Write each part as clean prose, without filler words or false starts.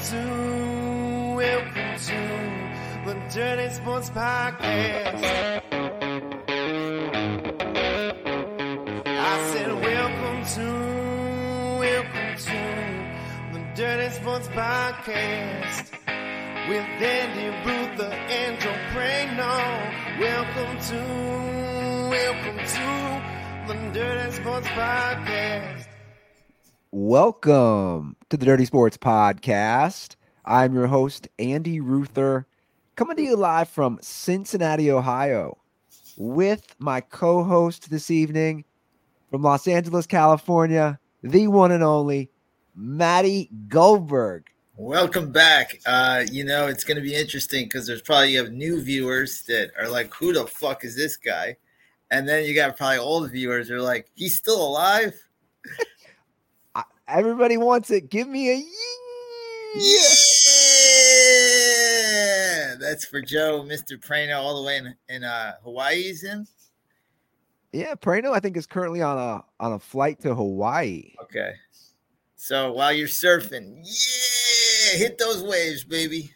welcome to the Dirty Sports Podcast. I said welcome to the Dirty Sports Podcast with Andy Ruther and Joe Prano. Welcome to the Dirty Sports Podcast. Welcome to the Dirty Sports Podcast. I'm your host, Andy Ruther, coming to you live from Cincinnati, Ohio, with my co-host this evening from Los Angeles, California, the one and only Matty Goldberg. Welcome back. It's going to be interesting because there's probably you have new viewers that are like, who the fuck is this guy? And then you got probably old viewers that are like, he's still alive? Everybody wants it. Give me a yeah. That's for Joe, Mr. Prano, all the way in Hawaii. Is him? Yeah, Prano, I think, is currently on a flight to Hawaii. Okay. So while you're surfing, hit those waves, baby.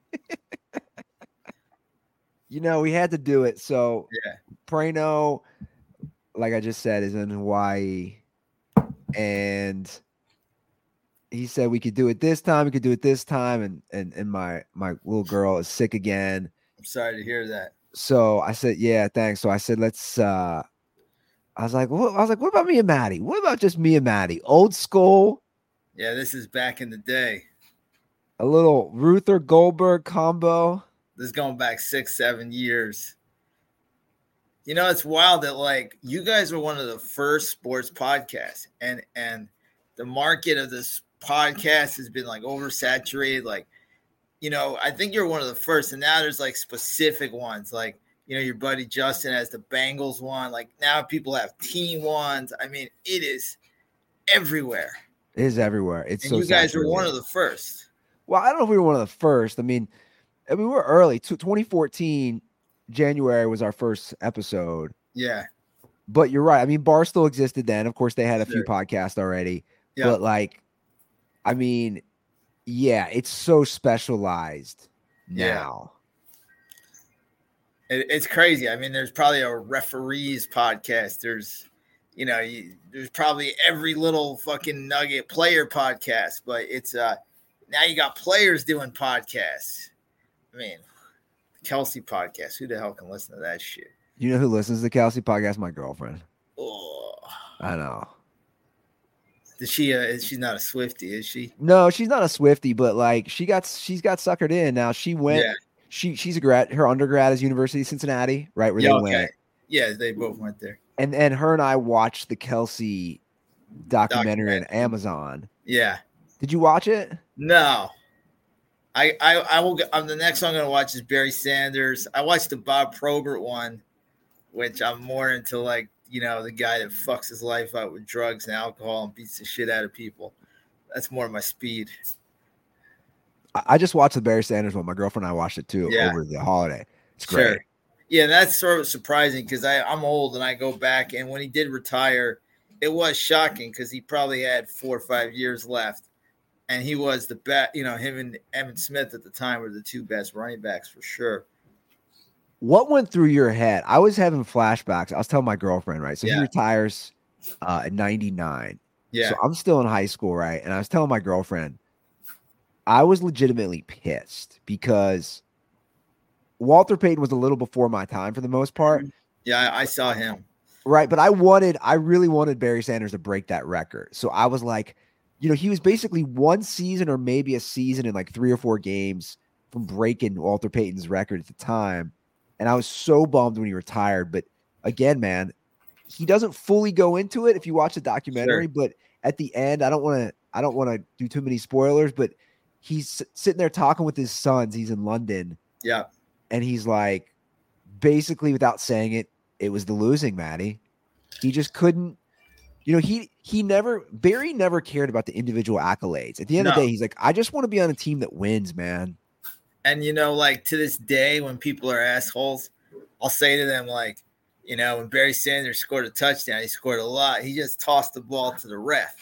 We had to do it. So yeah. Prano, like I just said, is in Hawaii, and he said we could do it this time. And my little girl is sick again. I'm sorry to hear that. So I said, yeah, thanks. So I said, let's. I was like, what about me and Maddie? What about just me and Maddie? Old school. Yeah, this is back in the day. A little Ruther Goldberg combo. This is going back 6-7 years. It's wild that like you guys were one of the first sports podcasts, and the market of this podcast has been like oversaturated. Like, I think you're one of the first, and now there's like specific ones. Like, your buddy Justin has the Bengals one. Like now people have team ones. I mean, it is everywhere. It is everywhere. It's and so you guys saturated. were one of the first. Well, I don't know if we were one of the first. I mean, we're early. 2014 January was our first episode. Yeah. But you're right. I mean, Bar still existed then. Of course, they had a few podcasts already. Yeah. But like, I mean, yeah, it's so specialized now. Yeah. It's crazy. I mean, there's probably a referees podcast. There's, there's probably every little fucking nugget player podcast. But it's now you got players doing podcasts. I mean, the Kelsey podcast. Who the hell can listen to that shit? You know who listens to the Kelsey podcast? My girlfriend. Oh, I know. Is she's not a Swiftie, is she? No, she's not a Swiftie, but like she's got suckered in. Now she went. Yeah. She's a grad. Her undergrad is University of Cincinnati, right where they went. Yeah, they both went there. And her and I watched the Kelsey documentary on Amazon. Yeah. Did you watch it? No. I will. The next one I'm going to watch is Barry Sanders. I watched the Bob Probert one, which I'm more into, like, the guy that fucks his life out with drugs and alcohol and beats the shit out of people. That's more my speed. I just watched the Barry Sanders one. My girlfriend and I watched it too over the holiday. It's great. Sure. Yeah, that's sort of surprising because I'm old and I go back, and when he did retire, it was shocking because he probably had 4 or 5 years left. And he was the best, him and Emmitt Smith at the time were the two best running backs for sure. What went through your head? I was having flashbacks. I was telling my girlfriend, right? So he retires at 99. Yeah. So I'm still in high school, right? And I was telling my girlfriend, I was legitimately pissed because Walter Payton was a little before my time for the most part. Yeah, I saw him. Right. But I really wanted Barry Sanders to break that record. So I was like, he was basically one season or maybe a season in like 3 or 4 games from breaking Walter Payton's record at the time. And I was so bummed when he retired. But again, man, he doesn't fully go into it if you watch the documentary. Sure. But at the end, I don't want to do too many spoilers, but he's sitting there talking with his sons. He's in London. Yeah. And he's like, basically without saying it, it was the losing, Matty. He just couldn't. Barry never cared about the individual accolades. At the end of the day, he's like, I just want to be on a team that wins, man. And, like to this day, when people are assholes, I'll say to them, like, when Barry Sanders scored a touchdown, he scored a lot. He just tossed the ball to the ref.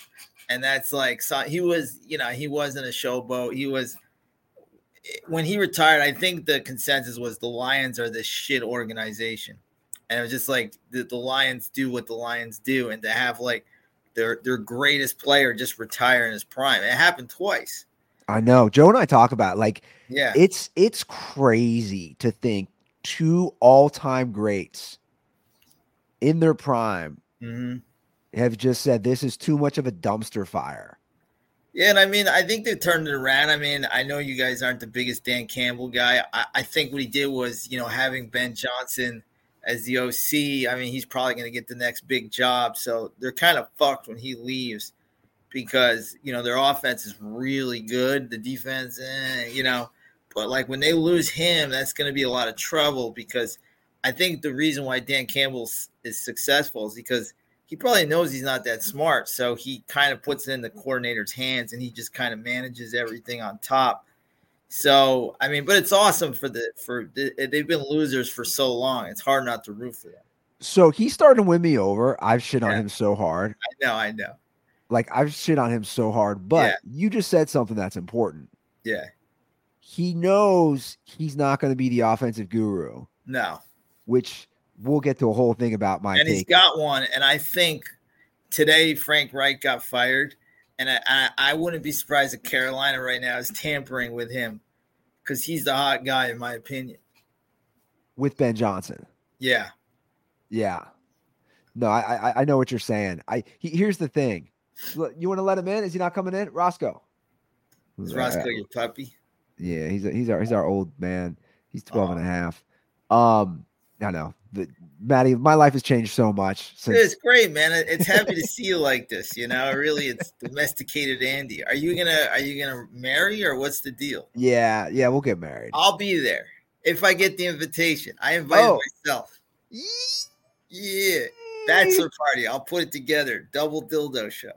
And that's like, so he was, he wasn't a showboat. He was, when he retired, I think the consensus was the Lions are this shit organization. And it was just like the Lions do what the Lions do. And to have like their greatest player just retire in his prime. It happened twice. I know. Joe and I talk about like, yeah, it's crazy to think 2 all-time greats in their prime have just said this is too much of a dumpster fire. Yeah, and I mean, I think they turned it around. I mean, I know you guys aren't the biggest Dan Campbell guy. I think what he did was, having Ben Johnson as the OC, I mean, he's probably going to get the next big job. So they're kind of fucked when he leaves because, their offense is really good. The defense, but like when they lose him, that's going to be a lot of trouble because I think the reason why Dan Campbell is successful is because he probably knows he's not that smart. So he kind of puts it in the coordinator's hands and he just kind of manages everything on top. So, I mean, but it's awesome they've been losers for so long. It's hard not to root for them. So he's starting to win me over. I've shit on him so hard. I know. Like I've shit on him so hard, but you just said something that's important. Yeah. He knows he's not going to be the offensive guru. No. Which we'll get to a whole thing about my and take. He's got one. And I think today Frank Reich got fired. And I wouldn't be surprised if Carolina right now is tampering with him because he's the hot guy, in my opinion. With Ben Johnson. Yeah. Yeah. No, I know what you're saying. Here's the thing. You want to let him in? Is he not coming in? Roscoe. Is Roscoe your puppy? Yeah, he's our old man. He's 12 and a half. I know. Maddie, my life has changed so much. It's great, man. It's happy to see you like this. Really, it's domesticated Andy. Are you gonna marry or what's the deal? Yeah, we'll get married. I'll be there if I get the invitation. I invited myself. Yeah, bachelor party. I'll put it together. Double dildo show.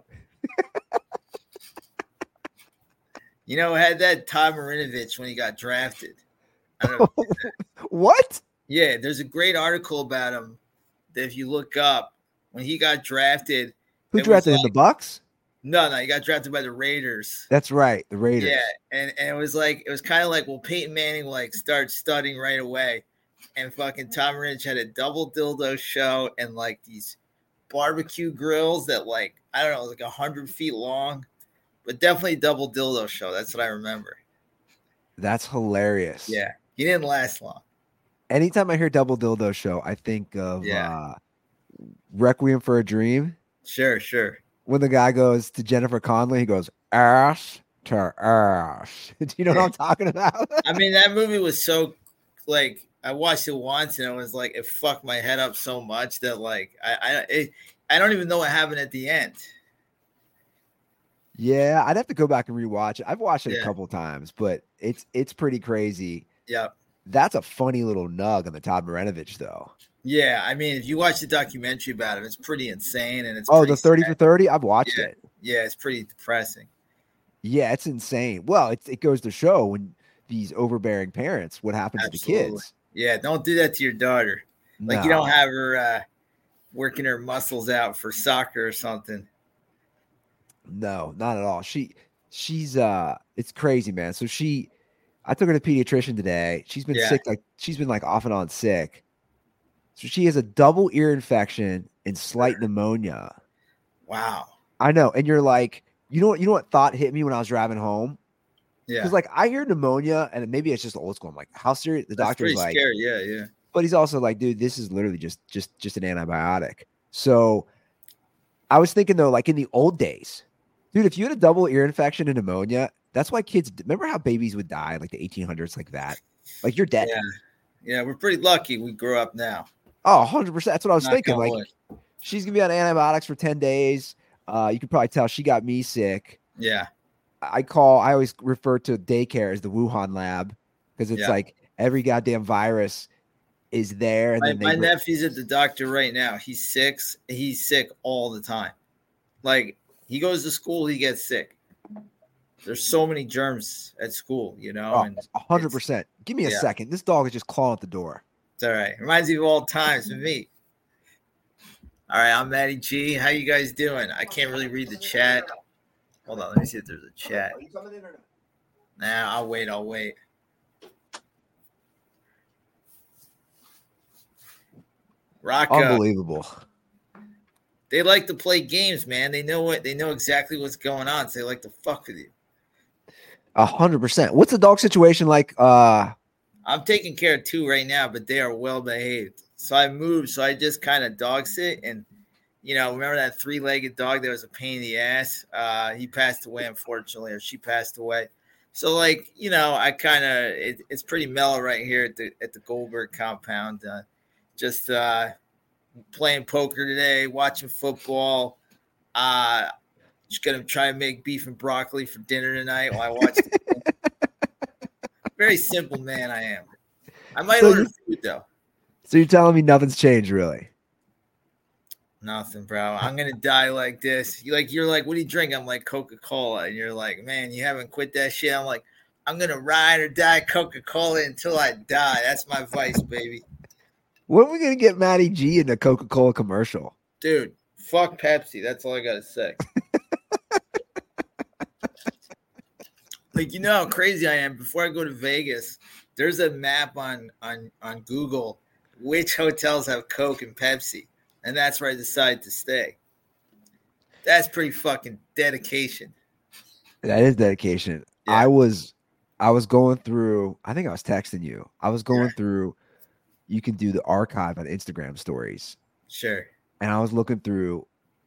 Had that Todd Marinovich when he got drafted. I don't know. What? Yeah, there's a great article about him that if you look up when he got drafted. Who drafted him? The Bucks? No, he got drafted by the Raiders. That's right, the Raiders. Yeah, and it was kind of like, well, Peyton Manning start studying right away, and fucking Tom Rich had a double dildo show and like these barbecue grills that I don't know, like 100 feet long, but definitely double dildo show. That's what I remember. That's hilarious. Yeah, he didn't last long. Anytime I hear double dildo show, I think of Requiem for a Dream. Sure. When the guy goes to Jennifer Connelly, he goes, ass to ass. Do you know what I'm talking about? I mean, that movie was so, I watched it once, and it was it fucked my head up so much that, I don't even know what happened at the end. Yeah, I'd have to go back and rewatch it. I've watched it a couple times, but it's pretty crazy. Yeah. That's a funny little nug on the Todd Marinovich, though. Yeah, I mean, if you watch the documentary about him, it's pretty insane, and it's the 30 for 30. I've watched it. Yeah, it's pretty depressing. Yeah, it's insane. Well, it goes to show when these overbearing parents what happens to the kids. Yeah, don't do that to your daughter. You don't have her working her muscles out for soccer or something. No, not at all. She's it's crazy, man. So I took her to the pediatrician today. She's been sick, she's been off and on sick. So she has a double ear infection and slight pneumonia. Wow. I know. And you're like, you know what thought hit me when I was driving home? Yeah. Because I hear pneumonia and maybe it's just old school. I'm like, how serious? The doctor's like, scary. Yeah. But he's also like, dude, this is literally just an antibiotic. So I was thinking though, in the old days, dude, if you had a double ear infection and pneumonia, that's why kids, remember how babies would die the 1800s like that? You're dead. Yeah, we're pretty lucky we grew up now. Oh, 100%. That's what I was thinking. She's going to be on antibiotics for 10 days. You could probably tell she got me sick. Yeah. I always refer to daycare as the Wuhan lab because it's every goddamn virus is there. And my nephew's at the doctor right now. He's sick. He's sick all the time. He goes to school, he gets sick. There's so many germs at school, 100%. Give me a second. This dog is just clawing at the door. It's all right. Reminds me of old times with me. All right, I'm Matty G. How you guys doing? I can't really read the chat. Hold on, let me see if there's a chat. Are you coming in or not? Nah, I'll wait. Rocco. Unbelievable. They like to play games, man. They know exactly what's going on, so they like to fuck with you. 100%. What's the dog situation like? I'm taking care of 2 right now, but they are well behaved. So I moved, so I just kind of dog sit, and remember that 3-legged dog that was a pain in the ass? He passed away, unfortunately, or she passed away. So I kind of it's pretty mellow right here at the Goldberg compound. Just playing poker today, watching football. Just gonna try and make beef and broccoli for dinner tonight while I watch. Very simple man I am. I might order food though. So you're telling me nothing's changed, really? Nothing, bro. I'm gonna die like this. You're like, what do you drink? I'm like Coca-Cola, and you're like, man, you haven't quit that shit. I'm like, I'm gonna ride or die Coca-Cola until I die. That's my vice, baby. When are we gonna get Matty G in a Coca-Cola commercial? Dude, fuck Pepsi. That's all I gotta say. How crazy I am. Before I go to Vegas, there's a map on Google which hotels have Coke and Pepsi, and that's where I decided to stay. That's pretty fucking dedication. That is dedication. Yeah. I was going through. I think I was texting you. I was going through. You can do the archive on Instagram stories. Sure. And I was looking through,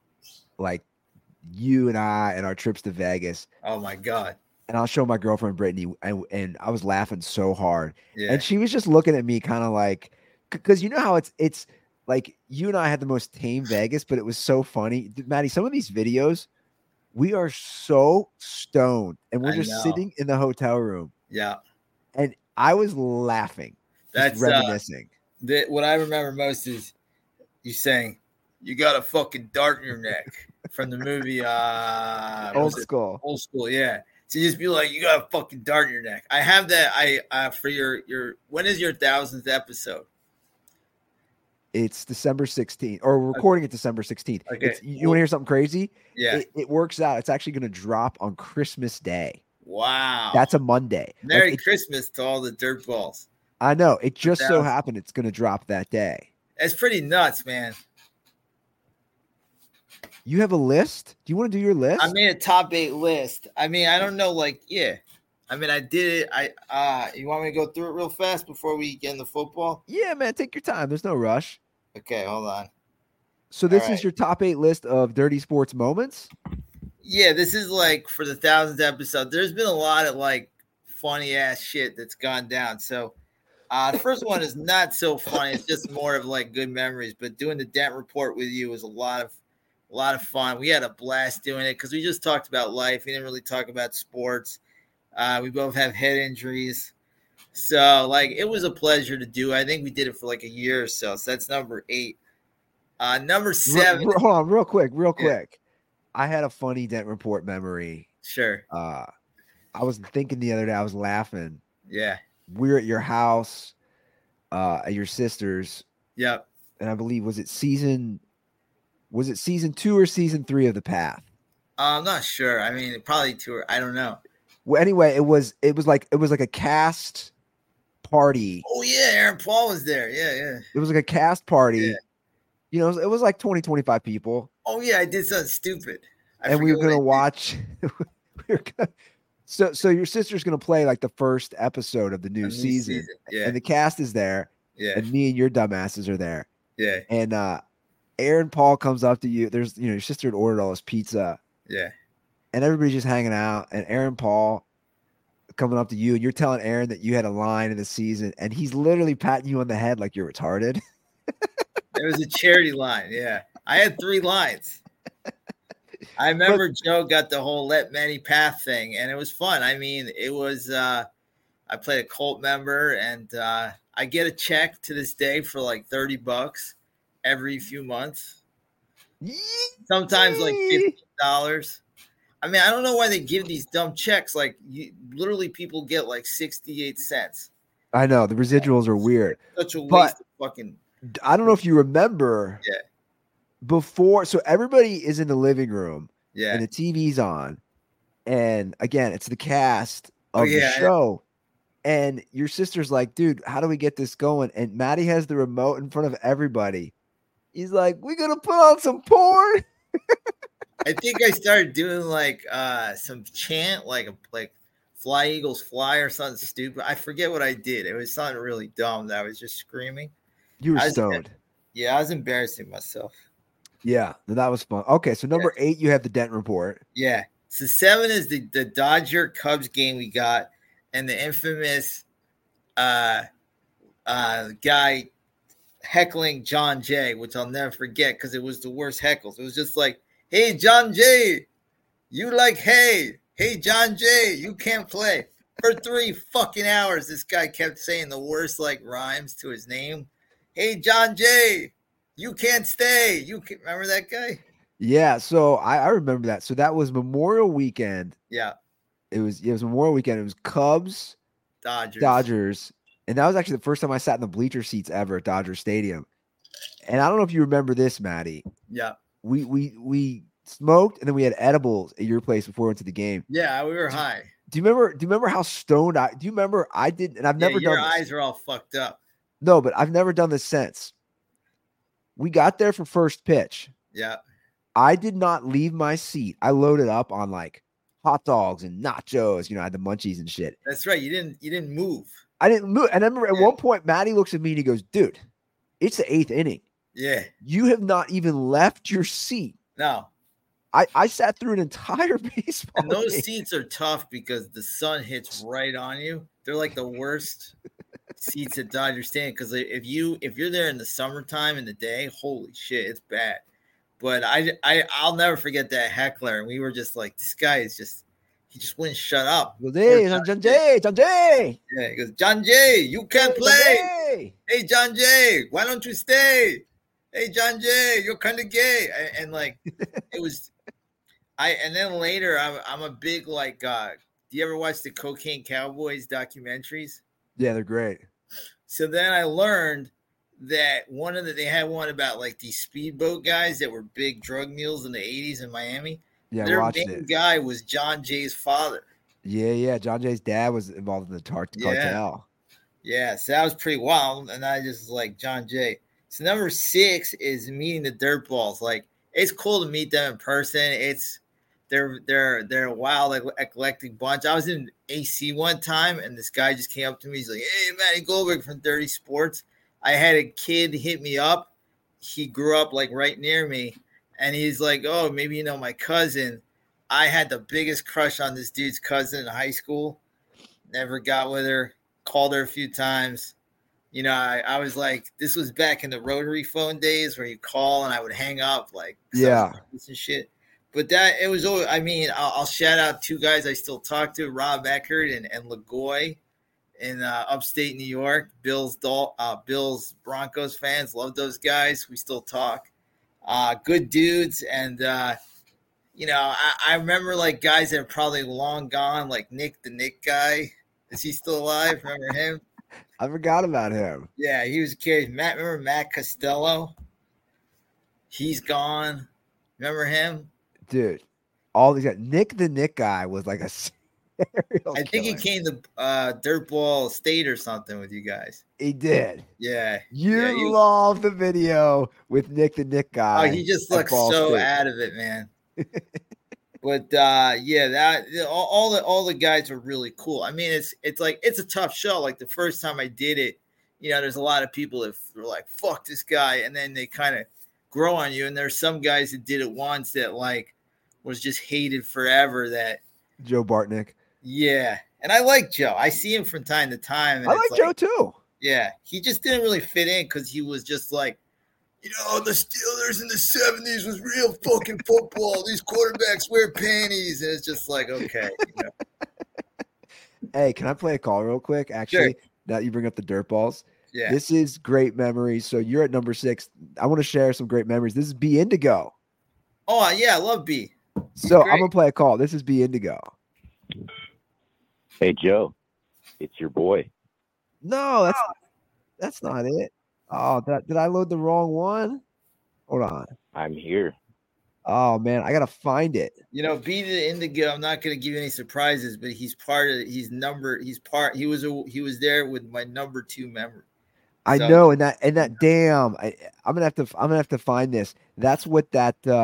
you and I and our trips to Vegas. Oh my God. And I'll show my girlfriend Brittany, and I was laughing so hard. Yeah. And she was just looking at me kind of like, because you know how it's like you and I had the most tame Vegas, but it was so funny. Maddie, some of these videos, we are so stoned and we're just sitting in the hotel room. Yeah. And I was laughing. That's reminiscing. What I remember most is you saying, "You got a fucking dart in your neck" from the movie Old School. Old School, yeah. So you just be like, "You got a fucking dart in your neck." I have that. For your when is your 1000th episode? It's December 16th, or we're recording it December 16th. Okay. You want to hear something crazy? Yeah. It works out. It's actually going to drop on Christmas Day. Wow. That's a Monday. Merry Christmas to all the dirt balls. I know. It just so happened it's going to drop that day. It's pretty nuts, man. You have a list? Do you want to do your list? I made a top 8 list. I mean, I don't know, yeah. I mean, I did it. You want me to go through it real fast before we get into football? Yeah, man. Take your time. There's no rush. Okay, hold on. So this is your top 8 list of dirty sports moments? Yeah, this is for the 1000th episode. There's been a lot of funny ass shit that's gone down. So the first one is not so funny. It's just more of good memories. But doing the Dent Report with you was a lot of fun. We had a blast doing it because we just talked about life. We didn't really talk about sports. We both have head injuries. So it was a pleasure to do. I think we did it for a year or so. So that's number 8. Number 7. Hold on, real quick. I had a funny Dent Report memory. Sure. I was thinking the other day, I was laughing. Yeah. We're at your house, at your sister's. Yep. And I believe, was it season 2 or season 3 of The Path? I'm not sure. I mean, probably 2 I don't know. Well, anyway, it was like a cast party. Oh yeah, Aaron Paul was there. Yeah. It was like a cast party. Yeah. It was 20, 25 people. Oh yeah, I did something stupid. And we were gonna watch. So your sister's gonna play the first episode of the new season. Yeah. And the cast is there. Yeah. And me and your dumbasses are there. Yeah. And Aaron Paul comes up to you. There's your sister had ordered all this pizza. Yeah. And everybody's just hanging out. And Aaron Paul coming up to you, and you're telling Aaron that you had a line in the season, and he's literally patting you on the head like you're retarded. It was a charity line. Yeah. I had 3 lines. I remember Joe got the whole Let Manny Path thing, and it was fun. I mean, it was I played a cult member, and I get a check to this day for $30 every few months. Sometimes $50. I mean, I don't know why they give these dumb checks. Literally people get 68 cents. I know. The residuals are weird. Such a waste of fucking. I don't know if you remember. Yeah. Before, so everybody is in the living room. Yeah. And the TV's on. And again, it's the cast Oh, of the yeah. show. And your sister's like, dude, how do we get this going? And Maddie has the remote in front of everybody. He's like, we gonna put on some porn. I think I started doing like some chant, like Fly Eagles Fly or something stupid. I forget what I did. It was something really dumb that I was just screaming. You were I was, stoned. yeah, I was embarrassing myself. Yeah, that was fun. Okay, so number 8, you have the Denton report. Yeah. So 7 is the Dodger Cubs game we got, and the infamous guy heckling John Jay, which I'll never forget because it was the worst heckles. It was just like, hey, John Jay, you like, hey, John Jay, you can't play. For 3 fucking hours, this guy kept saying the worst like rhymes to his name. Hey, John Jay, you can't stay. Remember that guy? Yeah, so I remember that. So that was Memorial Weekend. Yeah. It was Memorial Weekend. It was Cubs, Dodgers. And that was actually the first time I sat in the bleacher seats ever at Dodger Stadium. And I don't know if you remember this, Maddie. Yeah. We smoked and then we had edibles at your place before we went to the game. Yeah, we were high. Do you remember how stoned do you remember I did, and I've never done this. Your eyes are all fucked up. No, but I've never done this since. We got there for first pitch. Yeah. I did not leave my seat. I loaded up on like hot dogs and nachos. I had the munchies and shit. That's right. You didn't move. I didn't move. And I remember at one point, Maddie looks at me and he goes, dude, it's the 8th inning. Yeah. You have not even left your seat. No. I sat through an entire baseball And those game. seats are tough because the sun hits right on you. They're like the worst seats at Dodger Stadium because if you're there in the summertime in the day, holy shit, it's bad. But I'll never forget that heckler. And we were just like, this guy is just, he just wouldn't shut up. He goes, hey, John Jay. Yeah, he goes, John Jay, you can't play. Hey, John Jay, why don't you stay? Hey, John Jay, you're kind of gay. And like, it was, and then later, I'm a big like, do you ever watch the Cocaine Cowboys documentaries? Yeah, they're great. So then I learned that they had one about like these speedboat guys that were big drug mules in the 80s in Miami. Yeah, their main guy was John Jay's father. Yeah. John Jay's dad was involved in the cartel. Yeah, so that was pretty wild. And I just was like, John Jay. So number 6 is meeting the Dirtballs. Like, it's cool to meet them in person. They're a wild, like, eclectic bunch. I was in AC one time, and this guy just came up to me. He's like, hey, Matty Goldberg from Dirty Sports. I had a kid hit me up. He grew up, like, right near me. And he's like, oh, maybe you know my cousin. I had the biggest crush on this dude's cousin in high school. Never got with her. Called her a few times. I was like, this was back in the rotary phone days where you call and I would hang up, like, and shit. But that, it was always, I'll shout out 2 guys I still talk to, Rob Eckert and LaGoy in upstate New York. Bills Broncos fans, love those guys. We still talk. Good dudes. And, I remember like guys that are probably long gone, like Nick the Nick guy. Is he still alive? Remember him? I forgot about him. Yeah, he was a kid. Remember Matt Costello? He's gone. Remember him? Dude, all these guys. Nick the Nick guy was like a serial I think he came to Dirtball State or something with you guys. He did. Yeah. You love the video with Nick the Nick guy. Oh, he just looks so out of it, man. But all the guys are really cool. I mean, it's like, it's a tough show. Like the first time I did it, there's a lot of people that were like, fuck this guy. And then they kind of grow on you. And there's some guys that did it once that like was just hated forever. That Joe Bartnick. Yeah. And I like Joe. I see him from time to time. And I like Joe too. Yeah. He just didn't really fit in because he was just like, the Steelers in the 70s was real fucking football. These quarterbacks wear panties. And it's just like, okay. Hey, can I play a call real quick? Actually, now you bring up the Dirtballs. Yeah. This is great memories. So you're at number 6. I want to share some great memories. This is B Indigo. Oh, yeah. I love B. So I'm going to play a call. This is B Indigo. Hey, Joe. It's your boy. No, that's not it. Oh, did I load the wrong one? Hold on. I'm here. Oh man, I gotta find it. You know, Beat the Indigo. I'm not going to give you any surprises, but he's part of. He was there with my number 2 member. I So, know, and that damn, I'm gonna have to find this. That's what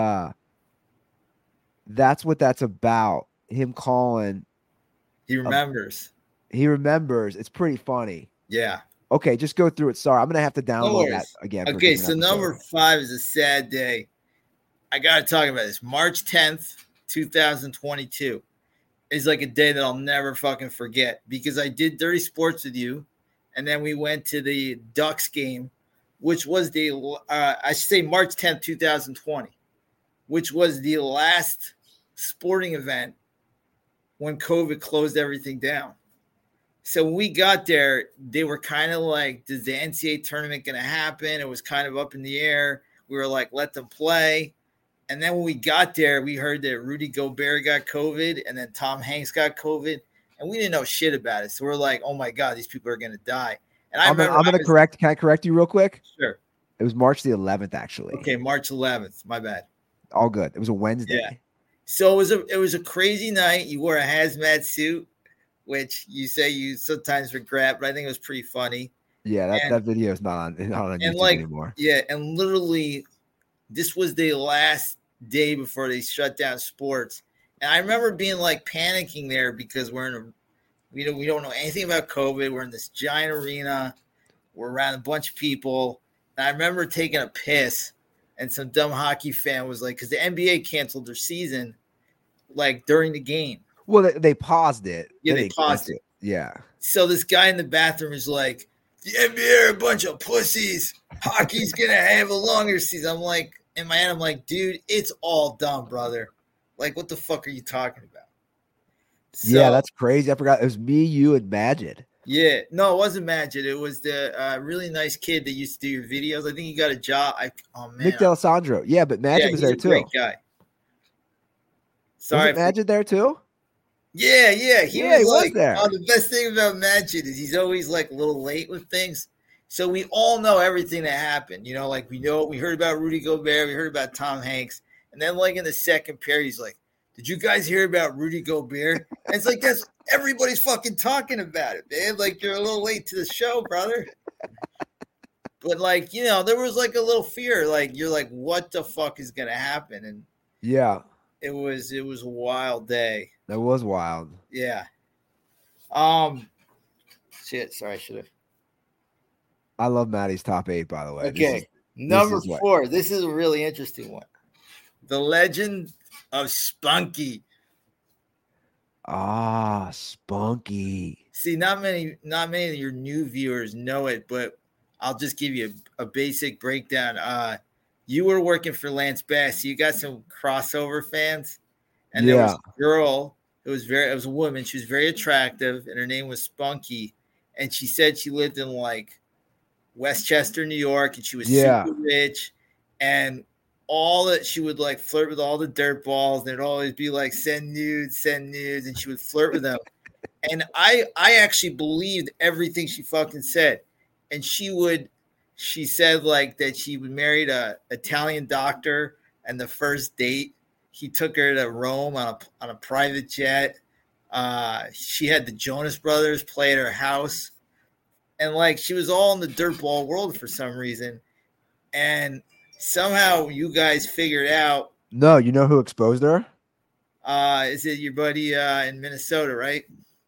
that's about. Him calling. he remembers. He remembers. It's pretty funny. Yeah. Okay, just go through it. Sorry, I'm gonna have to No download that worries. again. For a Okay, different so episode. number 5 is a sad day. I got to talk about this. March 10th, 2022 is like a day that I'll never fucking forget because I did Dirty Sports with you, and then we went to the Ducks game, which was I should say March 10th, 2020, which was the last sporting event when COVID closed everything down. So when we got there, they were kind of like, does the NCAA tournament going to happen? It was kind of up in the air. We were like, let them play. And then when we got there, we heard that Rudy Gobert got COVID and then Tom Hanks got COVID. And we didn't know shit about it. So we're like, oh my God, these people are going to die. And I'm gonna correct. Can I correct you real quick? Sure. It was March the 11th, actually. Okay, March 11th. My bad. All good. It was a Wednesday. Yeah. So it was a crazy night. You wore a hazmat suit, which you say you sometimes regret, but I think it was pretty funny. Yeah, that video is not on YouTube anymore. Yeah, and literally, this was the last day before they shut down sports. And I remember being like panicking there because we don't know anything about COVID. We're in this giant arena. We're around a bunch of people. And I remember taking a piss, and some dumb hockey fan was like, because the NBA canceled their season like during the game. Well, they paused it. Yeah, they paused it. Yeah. So this guy in the bathroom is like, the NBA are a bunch of pussies. Hockey's going to have a longer season. I'm like, in my head, I'm like, dude, it's all done, brother. Like, what the fuck are you talking about? So, Yeah, that's crazy. I forgot. It was me, you, and Majid. Yeah. No, it wasn't Majid. It was the really nice kid that used to do your videos. I think he got a job. Oh, man. Nick D'Alessandro. Yeah, but Majid was there too. Great guy. Sorry. Was Majid there too? Yeah. He was there. Oh, the best thing about Majid is he's always like a little late with things. So we all know everything that happened. You know, like we heard about Rudy Gobert. We heard about Tom Hanks. And then like in the second period, he's like, did you guys hear about Rudy Gobert? And it's like, that's everybody's fucking talking about it, man. Like, you're a little late to the show, brother. But like, you know, there was like a little fear. Like, you're like, what the fuck is going to happen? And yeah, it was a wild day. That was wild. Yeah. Shit. Sorry. I should have. I love Maddie's top 8, by the way. Okay. Number 4. This is a really interesting one. The Legend of Spunky. Ah, Spunky. See, not many of your new viewers know it, but I'll just give you a basic breakdown. You were working for Lance Bass, so you got some crossover fans, and there was a girl. It was a woman. She was very attractive, and her name was Spunky, and she said she lived in like Westchester, New York, and she was super rich, and all that she would like flirt with all the dirt balls, and it'd always be like send nudes, and she would flirt with them. And I actually believed everything she fucking said. And she said like that she married a Italian doctor, and the first date he took her to Rome on a private jet. She had the Jonas Brothers play at her house, and like she was all in the dirtball world for some reason. And somehow you guys figured out. No, you know who exposed her? Is it your buddy in Minnesota, right?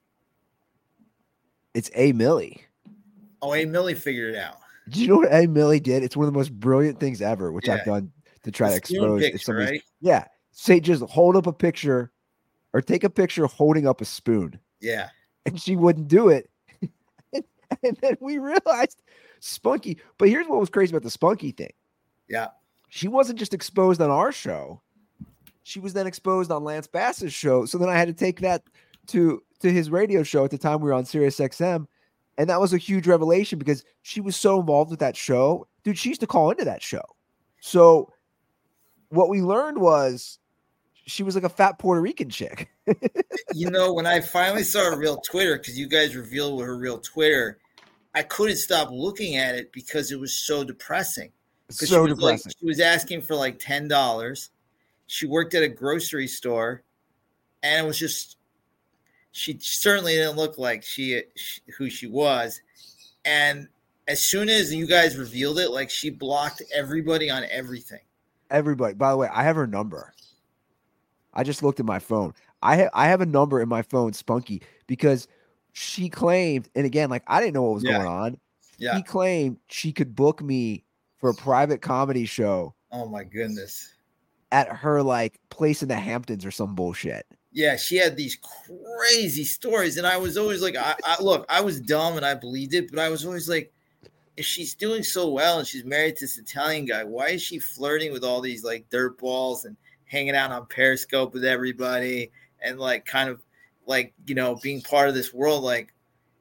It's A. Millie. Oh, A. Millie figured it out. Do you know what A. Millie did? It's one of the most brilliant things ever, which I've done to try to expose. Picture, right? Yeah. Say just hold up a picture or take a picture holding up a spoon. Yeah. And she wouldn't do it. And then we realized Spunky. But here's what was crazy about the Spunky thing. Yeah. She wasn't just exposed on our show. She was then exposed on Lance Bass's show. So then I had to take that to his radio show at the time we were on Sirius XM. And that was a huge revelation because she was so involved with that show. Dude, she used to call into that show. So what we learned was she was like a fat Puerto Rican chick. You know, when I finally saw her real Twitter, because you guys revealed her real Twitter, I couldn't stop looking at it because it was so depressing. So depressing. She was asking for like $10. she worked at a grocery store, and it was just she certainly didn't look like who she was. And as soon as you guys revealed it, like she blocked everybody on everything. Everybody. By the way, I have her number. I just looked at my phone. I have a number in my phone, Spunky, because she claimed, and again, like I didn't know what was going on. Yeah. She claimed she could book me for a private comedy show. Oh my goodness. At her like place in the Hamptons or some bullshit. Yeah, she had these crazy stories, and I was always like, look, I was dumb and I believed it, but I was always like, if she's doing so well and she's married to this Italian guy, why is she flirting with all these like dirt balls and hanging out on Periscope with everybody and like kind of like, you know, being part of this world? Like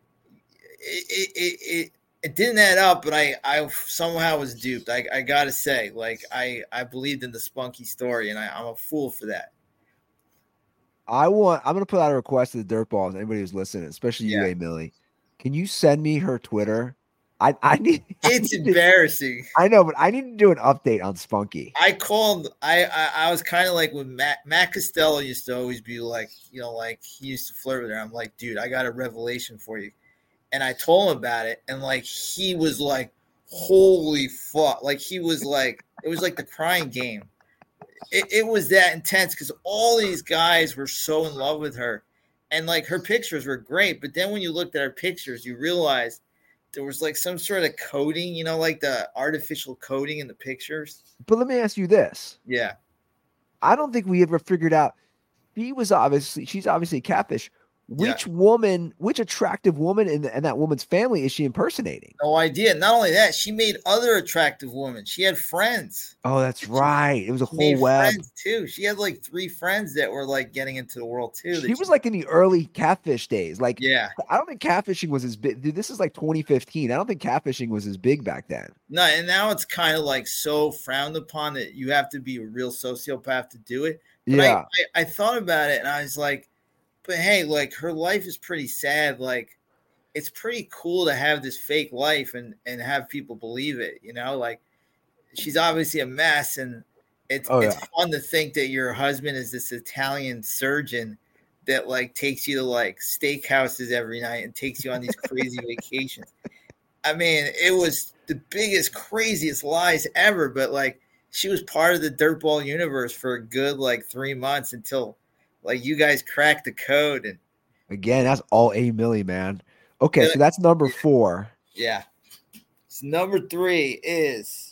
it didn't add up, but I somehow was duped. I gotta say, like I believed in the Spunky story, and I'm a fool for that. I'm gonna put out a request to the Dirtballs, anybody who's listening, especially you, A Millie. Can you send me her Twitter? I need. It's embarrassing. I know, but I need to do an update on Spunky. I called. I was kind of like when Matt Costello used to always be like, you know, like he used to flirt with her. I'm like, dude, I got a revelation for you, and I told him about it, and like he was like, holy fuck, like he was like, it was like the crying game. It was that intense because all these guys were so in love with her, and like her pictures were great, but then when you looked at her pictures, you realized there was like some sort of coding, you know, like the artificial coding in the pictures. But let me ask you this. Yeah. I don't think we ever figured out. She's obviously a catfish. Which attractive woman in that woman's family is she impersonating? No idea. Not only that, she made other attractive women. She had friends. Oh, that's right. It was a whole web too. She had like 3 friends that were like getting into the world too. She was like in the early catfish days. Like, yeah, I don't think catfishing was as big. Dude, this is like 2015. I don't think catfishing was as big back then. No, and now it's kind of like so frowned upon that you have to be a real sociopath to do it. But yeah, I thought about it and I was like, but hey, like her life is pretty sad. Like it's pretty cool to have this fake life and have people believe it, you know, like she's obviously a mess, and it's fun to think that your husband is this Italian surgeon that like takes you to like steakhouses every night and takes you on these crazy vacations. I mean, it was the biggest, craziest lies ever, but like she was part of the dirtball universe for a good like 3 months until like you guys cracked the code. And again, that's all A Millie, man. Okay, so that's number 4. Yeah. So number 3 is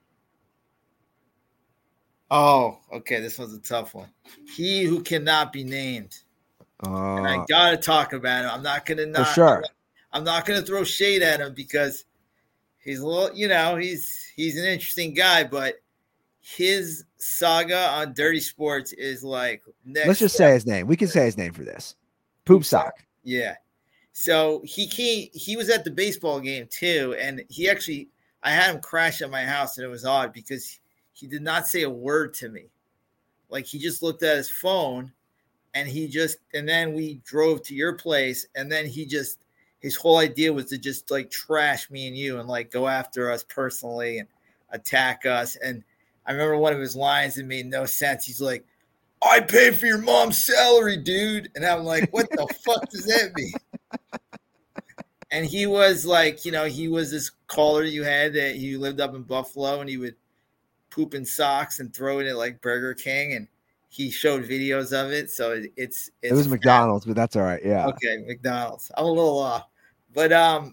okay. This one's a tough one. He who cannot be named. And I gotta talk about him. I'm not gonna for sure. I'm not gonna throw shade at him because he's a little, you know, he's an interesting guy, but his saga on Dirty Sports is like next. Let's just say his name. We can say his name for this. Poop Sock. Yeah. So he was at the baseball game too, and I had him crash at my house, and it was odd because he did not say a word to me. Like he just looked at his phone, and then we drove to your place, and then his whole idea was to just like trash me and you and like go after us personally and attack us. And I remember one of his lines that made no sense. He's like, "I paid for your mom's salary, dude." And I'm like, what the fuck does that mean? And he was like, you know, he was this caller you had that he lived up in Buffalo, and he would poop in socks and throw it at like Burger King, and he showed videos of it. So it was McDonald's, but that's all right. Yeah. Okay, McDonald's. I'm a little off, but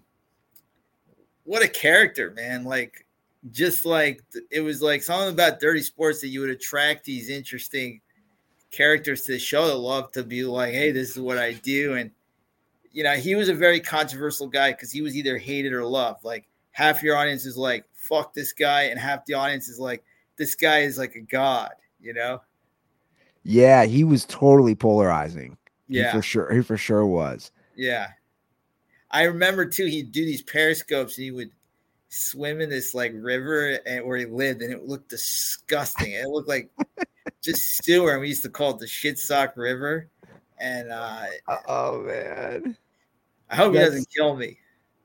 what a character, man! Like, just like it was like something about Dirty Sports that you would attract these interesting characters to the show that love to be like, hey, this is what I do. And you know, he was a very controversial guy because he was either hated or loved. Like half your audience is like, fuck this guy, and half the audience is like, this guy is like a god, you know? Yeah, he was totally polarizing. Yeah. He for sure was. Yeah. I remember too, he'd do these periscopes and he would swim in this like river where he lived, and it looked disgusting. It looked like just sewer, and we used to call it the Shit Sock River. And oh man, I hope he doesn't kill me.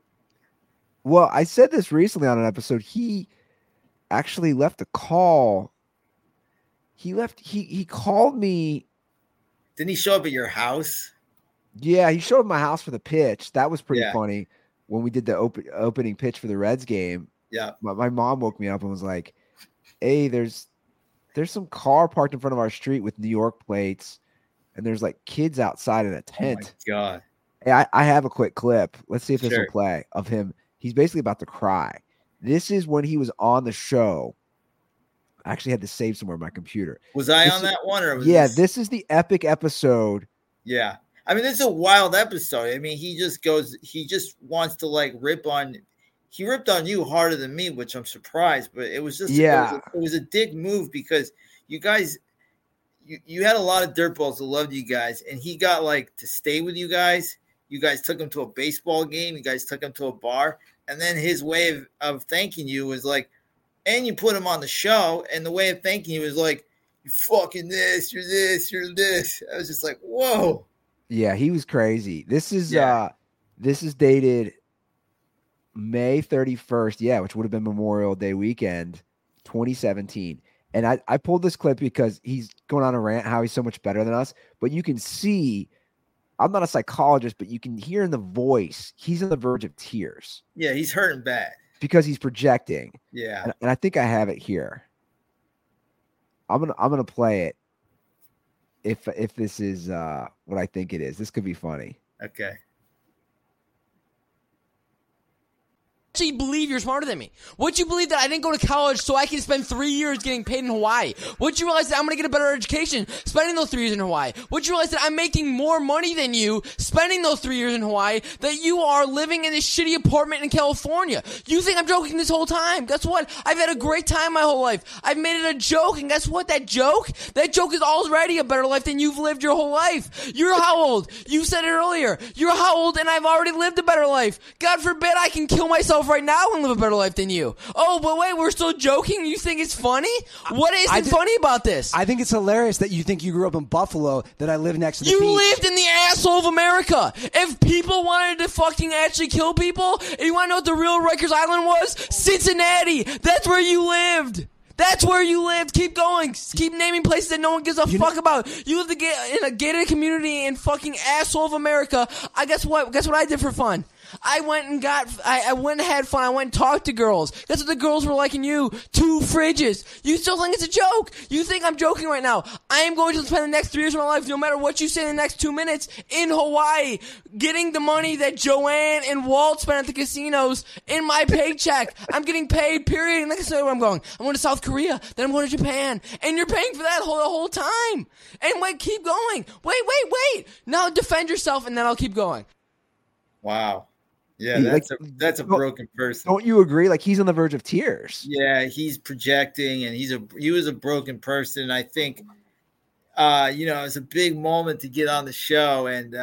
Well, I said this recently on an episode. He actually left a call. He left. He called me. Didn't he show up at your house? Yeah, he showed up at my house for the pitch. That was pretty Yeah. funny when we did the opening pitch for the Reds game. Yeah. My mom woke me up and was like, "Hey, there's some car parked in front of our street with New York plates, and there's like kids outside in a Oh my tent." God. Hey, I have a quick clip. Let's see if this Sure. will play of him. He's basically about to cry. This is when he was on the show. I actually had to save somewhere on my computer. Was I This on is- that one? Or was Yeah, this is the epic episode. Yeah. I mean, this is a wild episode. I mean, he just wants to like he ripped on you harder than me, which I'm surprised, but it was just, Yeah. it was a dick move because you guys, you had a lot of dirtballs that loved you guys, and he got like to stay with you guys. You guys took him to a baseball game. You guys took him to a bar. And then his way of thanking you was like, and you put him on the show, and the way of thanking you was like, you fucking this, you're this, you're this. I was just like, whoa. Yeah, he was crazy. This is Yeah. this is dated May 31st, yeah, which would have been Memorial Day weekend, 2017. And I pulled this clip because he's going on a rant how he's so much better than us. But you can see, I'm not a psychologist, but you can hear in the voice, he's on the verge of tears Yeah, he's hurting bad. because he's projecting. Yeah. And I think I have it here. I'm gonna play it if this is what I think it is. This could be funny. Okay. Actually believe you're smarter than me? Would you believe that I didn't go to college so I can spend 3 years getting paid in Hawaii? Would you realize that I'm going to get a better education spending those 3 years in Hawaii? Would you realize that I'm making more money than you spending those 3 years in Hawaii, that you are living in this shitty apartment in California? You think I'm joking this whole time? Guess what? I've had a great time my whole life. I've made it a joke, and guess what? That joke is already a better life than you've lived your whole life. You're how old? You said it earlier. You're how old, and I've already lived a better life. God forbid I can kill myself right now and live a better life than you. Oh, but wait, we're still joking? You think it's funny? What isn't funny about this? I think it's hilarious that you think you grew up in Buffalo, that I live next to the You beach. lived in the asshole of America. If people wanted to fucking actually kill people, and you want to know what the real Rikers Island was? Cincinnati. That's where you lived. That's where you lived. Keep going. Keep naming places that no one gives a fuck about. You lived in a gated community in fucking asshole of America. Guess what? Guess what I did for fun? I went and had fun. I went and talked to girls. Guess what the girls were liking you? 2 fridges. You still think it's a joke? You think I'm joking right now? I am going to spend the next 3 years of my life, no matter what you say in the next 2 minutes, in Hawaii, getting the money that Joanne and Walt spent at the casinos in my paycheck. I'm getting paid, period. And like I said, where I'm going. I'm going to South Korea, then I'm going to Japan. And you're paying for that the whole time. And wait, keep going. Wait. Now defend yourself, and then I'll keep going. Wow. Yeah, Hey, that's a broken person. Don't you agree? Like, he's on the verge of tears. Yeah, he's projecting, and he was a broken person. I think, it was a big moment to get on the show, and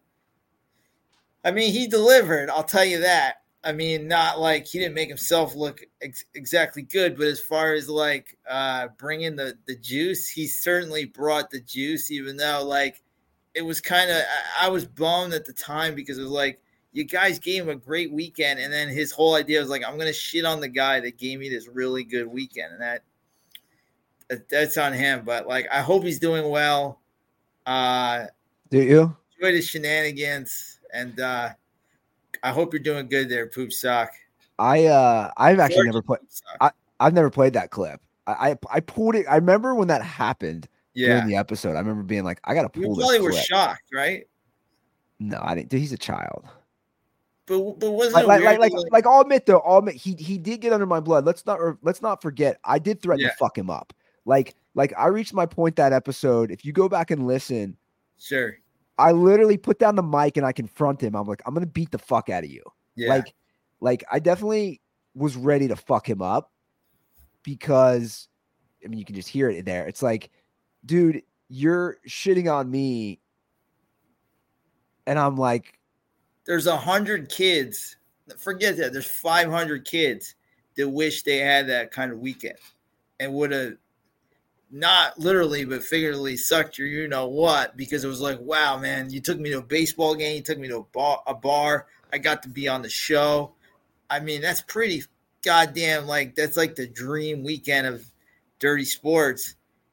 I mean, he delivered. I'll tell you that. I mean, not like he didn't make himself look exactly good, but as far as like bringing the juice, he certainly brought the juice. Even though like it was kind of, I was bummed at the time because it was like, you guys gave him a great weekend, and then his whole idea was like, I'm going to shit on the guy that gave me this really good weekend, and that's on him. But like, I hope he's doing well. Do you? Enjoy the shenanigans, and I hope you're doing good there, Poop Sock. I've actually never played. Poop Sock. I've never played that clip. I pulled it. I remember when that happened Yeah, during the episode. I remember being like, I gotta you pull this probably were clip. shocked, right? No, I didn't. Dude, he's a child. But wasn't it weird? Like I'll admit he did get under my blood. Let's not forget. I did threaten to fuck him up. Like I reached my point that episode. If you go back and listen, Sure. I literally put down the mic and I confront him. I'm like, I'm gonna beat the fuck out of you. Yeah. Like I definitely was ready to fuck him up because I mean you can just hear it in there. It's like, dude, you're shitting on me. And I'm like, There's 100 kids. Forget that. There's 500 kids that wish they had that kind of weekend and would have not literally, but figuratively sucked your you know what, because it was like, wow, man, you took me to a baseball game. You took me to a bar. I got to be on the show. I mean, that's pretty goddamn, like, that's like the dream weekend of Dirty Sports.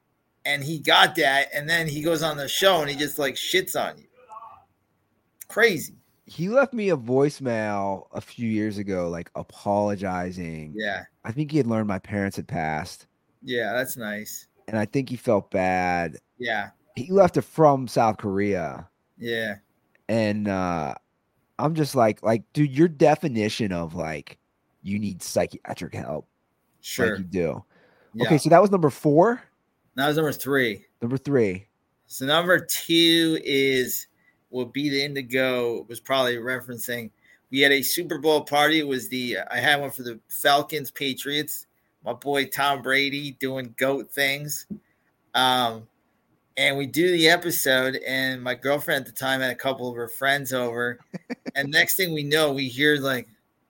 And he got that, and then he goes on the show and he just like shits on you. Crazy. He left me a voicemail a few years ago, like apologizing. Yeah. I think he had learned my parents had passed, Yeah, that's nice. and I think he felt bad. Yeah. He left it from South Korea, Yeah. and I'm just like, dude, your definition of like you need psychiatric help, Sure. like you do. Yeah. Okay, so that was number 4. That was number 3. Number 3. So number 2 will be the Indigo. Was probably referencing. We had a Super Bowl party. It was I had one for the Falcons Patriots. My boy Tom Brady doing GOAT things. And we do the episode, and my girlfriend at the time had a couple of her friends over. And next thing we know, we hear like,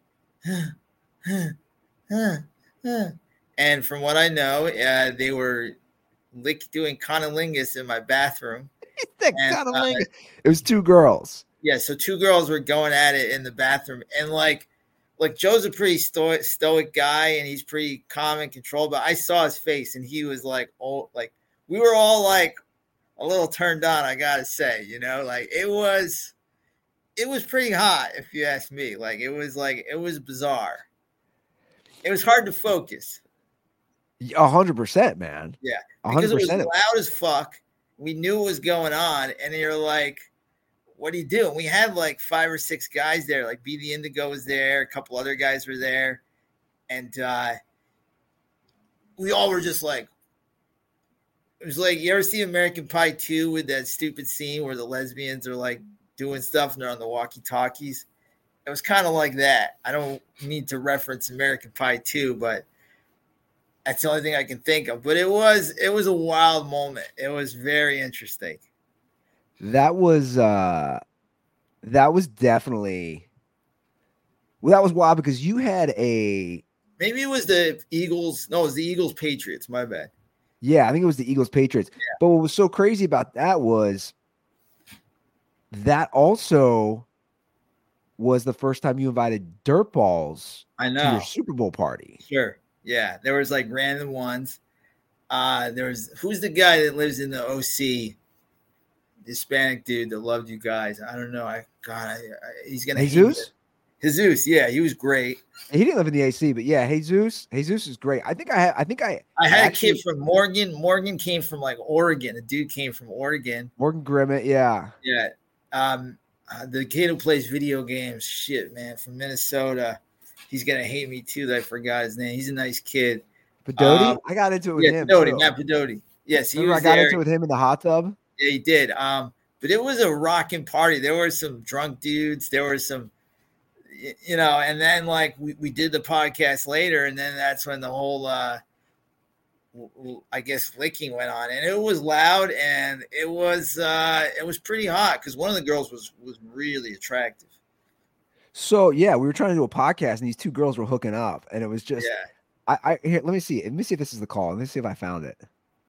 and from what I know, they were doing conolingus in my bathroom. It was 2 girls. Yeah, so 2 girls were going at it in the bathroom, and like Joe's a pretty stoic guy, and he's pretty calm and controlled. But I saw his face, and he was like, oh, like we were all like a little turned on. I gotta say, like it was pretty hot, if you ask me. Like it was bizarre. It was hard to focus. 100%, man. Yeah, 100%. because it was loud as fuck. We knew what was going on, and you're like, what do you do? And we had like 5 or 6 guys there. Like Be the Indigo was there. A couple other guys were there. And we all were just like, it was like, you ever see American Pie 2 with that stupid scene where the lesbians are like doing stuff and they're on the walkie-talkies? It was kind of like that. I don't mean to reference American Pie 2, but that's the only thing I can think of. But it was a wild moment. It was very interesting. That was definitely, well, that was wild because you had maybe it was the Eagles. No, it was the Eagles Patriots. My bad. Yeah, I think it was the Eagles Patriots. Yeah. But what was so crazy about that was that also was the first time you invited dirtballs to your Super Bowl party. Sure. Yeah. There was like random ones. Who's the guy that lives in the OC? Hispanic dude that loved you guys. I don't know. He's gonna Jesus. Jesus, yeah, he was great. He didn't live in the AC, but yeah, Jesus is great. I had a kid from Morgan. Morgan came from like Oregon. A dude came from Oregon. Morgan Grimmett, yeah. Yeah. The kid who plays video games, shit, man, from Minnesota. He's gonna hate me too that I forgot his name. He's a nice kid. Pedote? I got into it with him. Pedote, Matt Pedote. Yes, I got into it with him in the hot tub. Yeah, he did. But it was a rocking party. There were some drunk dudes. There were some, and then like we did the podcast later, and then that's when the whole, I guess, licking went on, and it was loud, and it was pretty hot because one of the girls was really attractive. So yeah, we were trying to do a podcast, and these 2 girls were hooking up, and it was just, here, let me see if this is the call. Let me see if I found it.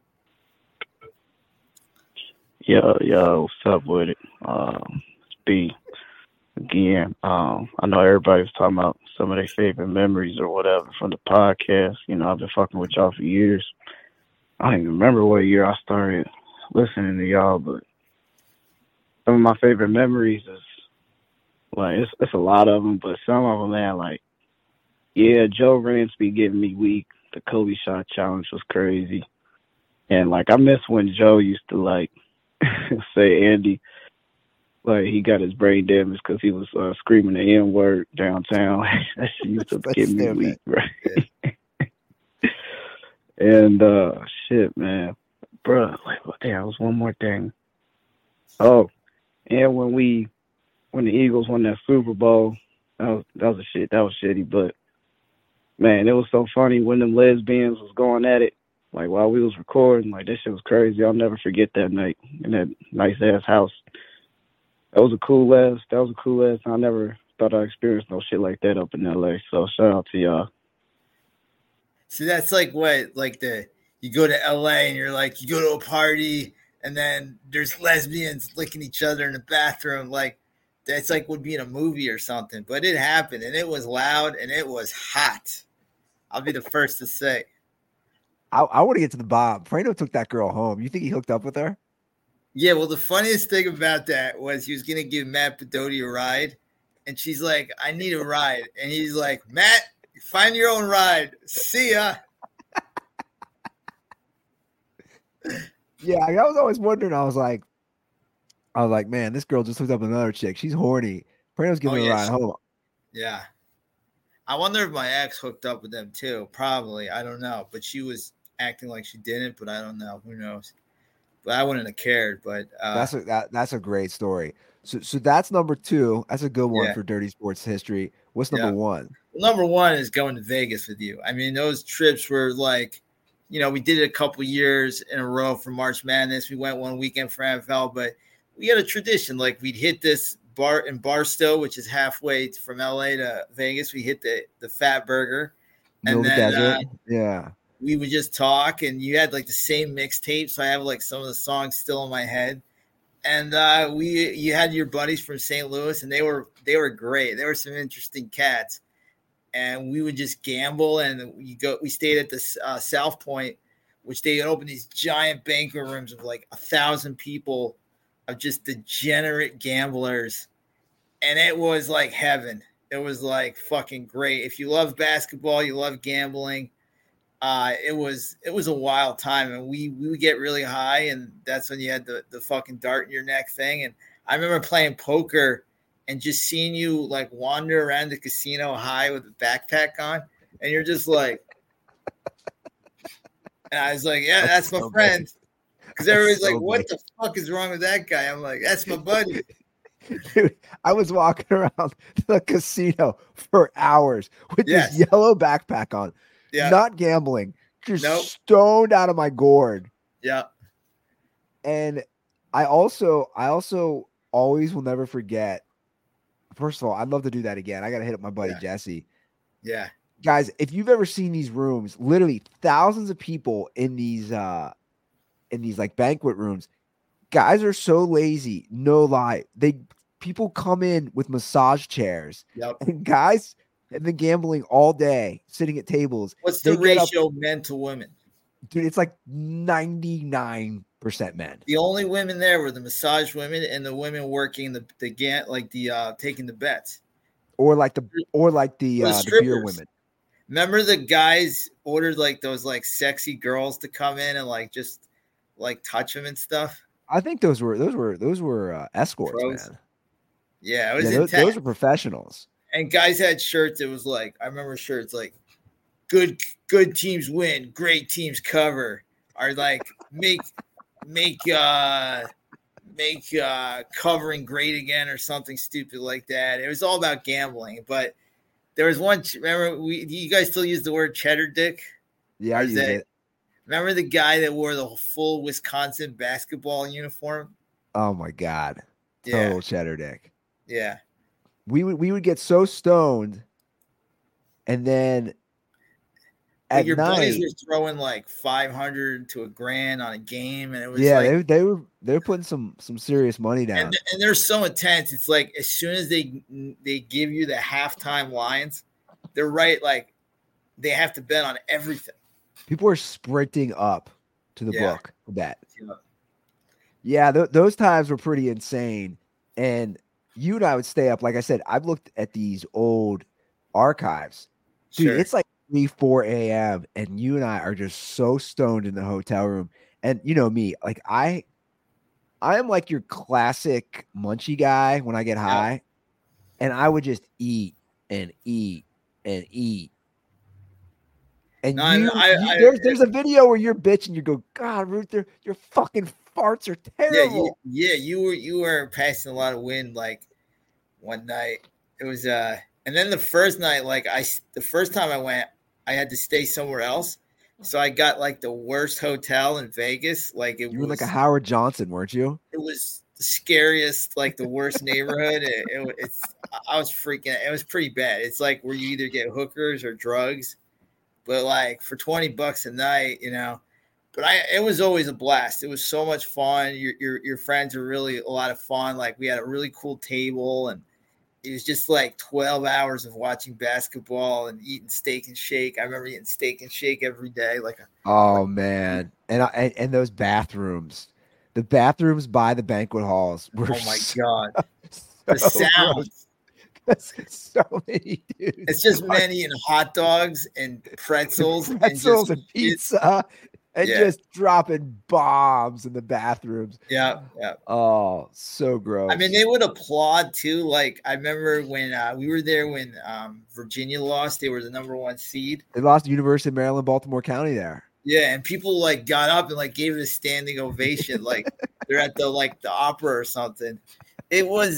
Yo, what's up with it? It's B again. I know everybody was talking about some of their favorite memories or whatever from the podcast. I've been fucking with y'all for years. I don't even remember what year I started listening to y'all, but some of my favorite memories is like it's a lot of them, but some of them, man, like Joe Ransby giving me weak. The Kobe shot challenge was crazy, and like I miss when Joe used to like say Andy, like he got his brain damaged because he was screaming the N-word downtown. That shit used to get me weak, right? And shit, man, bro. Like, there was one more thing. Oh, and when the Eagles won that Super Bowl, that was a shit. That was shitty, but man, it was so funny when them lesbians was going at it. Like while we was recording, like that shit was crazy. I'll never forget that night in that nice ass house. That was a cool ass. I never thought I experienced no shit like that up in LA. So shout out to y'all. So that's like what, like you go to LA and you're like, you go to a party and then there's lesbians licking each other in the bathroom. Like that's like would be in a movie or something, but it happened and it was loud and it was hot. I'll be the first to say. I want to get to the bottom. Prano took that girl home. You think he hooked up with her? Yeah, well, the funniest thing about that was he was going to give Matt Bedoti a ride, and she's like, I need a ride. And he's like, Matt, find your own ride. See ya. Yeah, I was always wondering. I was like, man, this girl just hooked up with another chick. She's horny. Prano's giving her a ride home. Yeah. I wonder if my ex hooked up with them too. Probably. I don't know. But she was acting like she didn't, but I don't know. Who knows? But I wouldn't have cared. But that's a great story. So that's number 2. That's a good one for Dirty Sports history. What's number 1? Well, number 1 is going to Vegas with you. I mean, those trips were like, you know, we did it a couple years in a row for March Madness. We went one weekend for NFL, but we had a tradition. Like we'd hit this bar in Barstow, which is halfway from LA to Vegas. We hit the Fat Burger, and then we would just talk. And you had like the same mixtape, so I have like some of the songs still in my head. And you had your buddies from St. Louis, and they were great. They were some interesting cats. And we would just gamble, and we stayed at the South Point, which they had opened these giant banquet rooms of like 1,000 people of just degenerate gamblers. And it was like heaven. It was like fucking great. If you love basketball, you love gambling. It was a wild time, and we would get really high, and that's when you had the fucking dart in your neck thing. And I remember playing poker and just seeing you like wander around the casino high with a backpack on, and you're just like, and I was like, yeah, that's my friend. Because everybody's like, what the fuck is wrong with that guy? I'm like, that's my buddy. Dude, I was walking around the casino for hours with this yellow backpack on, not gambling, just stoned out of my gourd. Yeah. And I also always will never forget. First of all, I'd love to do that again. I got to hit up my buddy Jesse. Yeah. Guys, if you've ever seen these rooms, literally thousands of people in these like banquet rooms, guys are so lazy. No lie. People come in with massage chairs. Yep. And guys have been gambling all day, sitting at tables. What's the ratio of men to women? Dude, it's like 99% men. The only women there were the massage women and the women working the taking the bets. Or like the beer women. Remember the guys ordered like those like sexy girls to come in and like just like touch them and stuff? I think those were escorts, pros. Man. Yeah, it was intense. Those are professionals. And guys had shirts. It was like, I remember shirts like good teams win, great teams cover, or like make covering great again, or something stupid like that. It was all about gambling. But there was one. Remember, you guys still use the word cheddar dick? Yeah, I use it. Remember the guy that wore the full Wisconsin basketball uniform? Oh my God, total cheddar dick. Yeah, we would get so stoned, and then at your night, buddies were throwing like 500 to $1,000 on a game, and it was they were putting some serious money down. And they're so intense. It's like as soon as they give you the halftime lines, they're right. Like they have to bet on everything. People are sprinting up to the book for that. Yeah, those times were pretty insane. And you and I would stay up. Like I said, I've looked at these old archives. Dude, it's like 3-4 a.m. and you and I are just so stoned in the hotel room. And you know me, like I am like your classic munchie guy when I get high. And I would just eat and eat and eat. And there's a video where you're bitching. You go, God, Ruth, your fucking farts are terrible. You were passing a lot of wind. Like one night, it was and then the first night, like the first time I went, I had to stay somewhere else, so I got like the worst hotel in Vegas. Like you were like a Howard Johnson, weren't you? It was the scariest, like the worst neighborhood. I was freaking. It was pretty bad. It's like where you either get hookers or drugs. But like for $20 a night, you know, but it was always a blast. It was so much fun. Your friends were really a lot of fun. Like we had a really cool table, and it was just like 12 hours of watching basketball and eating Steak and Shake. I remember eating Steak and Shake every day. Man, and those bathrooms, the bathrooms by the banquet halls were. Oh my God, so the sounds. It's so many dudes. It's just men eating hot dogs and pretzels and pizza. And just dropping bombs in the bathrooms. Yeah. Oh, so gross. I mean, they would applaud too. Like, I remember when we were there when Virginia lost. They were the #1 seed. They lost to University of Maryland, Baltimore County there. Yeah, and people like got up and like gave it a standing ovation, like they're at the opera or something. It was,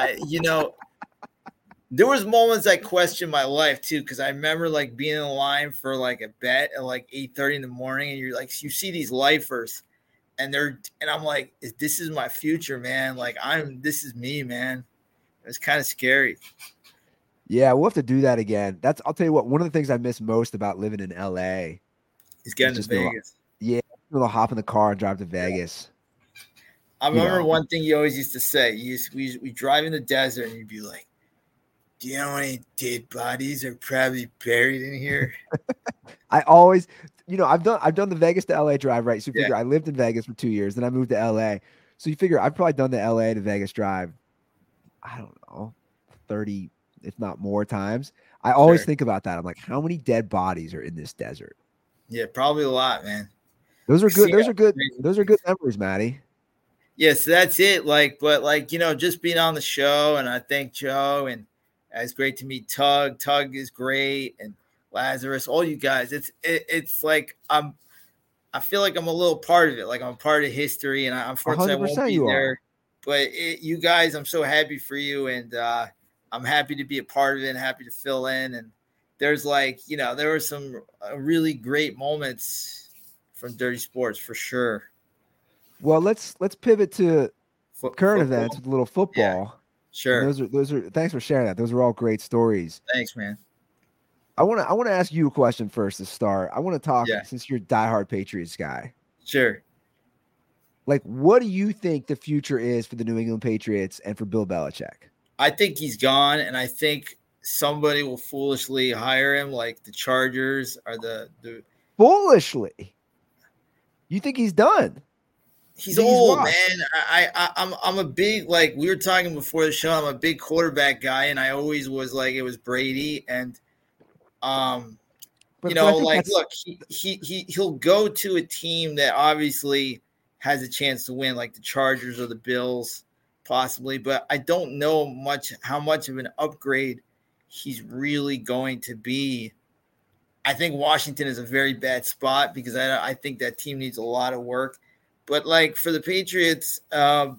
there was moments I questioned my life too, because I remember like being in line for like a bet at like 8:30 in the morning, and you're like, you see these lifers, and I'm like, this is my future, man. Like this is me, man. It was kind of scary. Yeah, we'll have to do that again. I'll tell you what. One of the things I miss most about living in LA is getting to Vegas. We'll hop in the car and drive to Vegas. I remember one thing you always used to say. We drive in the desert, and you'd be like, do you know how many dead bodies are probably buried in here? I always, I've done the Vegas to LA drive, right? So you figure I lived in Vegas for 2 years, then I moved to LA. So you figure I've probably done the LA to Vegas drive, I don't know, 30, if not more times. I always think about that. I'm like, how many dead bodies are in this desert? Yeah, probably a lot, man. Those are good. Those are good memories, Matty. Yeah, so that's it. Just being on the show, and I thank Joe, and it's great to meet Tug. Tug is great, and Lazarus, all you guys. It's like I feel like I'm a little part of it. Like I'm a part of history, and unfortunately I won't be there. But you guys, I'm so happy for you, and I'm happy to be a part of it and happy to fill in. And there's there were some really great moments from Dirty Sports for sure. Well, let's pivot to current events with a little football. Yeah. Sure. And those are thanks for sharing that. Those are all great stories. Thanks, man. I want to ask you a question first to start. I want to talk since you're a diehard Patriots guy. Sure. Like, what do you think the future is for the New England Patriots and for Bill Belichick? I think he's gone, and I think somebody will foolishly hire him, like the Chargers or the foolishly. You think he's done? He's old, man. I'm a big, like we were talking before the show, I'm a big quarterback guy, and I always was like it was Brady, and look, he'll go to a team that obviously has a chance to win, like the Chargers or the Bills, possibly, but I don't know how much of an upgrade he's really going to be. I think Washington is a very bad spot because I think that team needs a lot of work. But like for the Patriots, the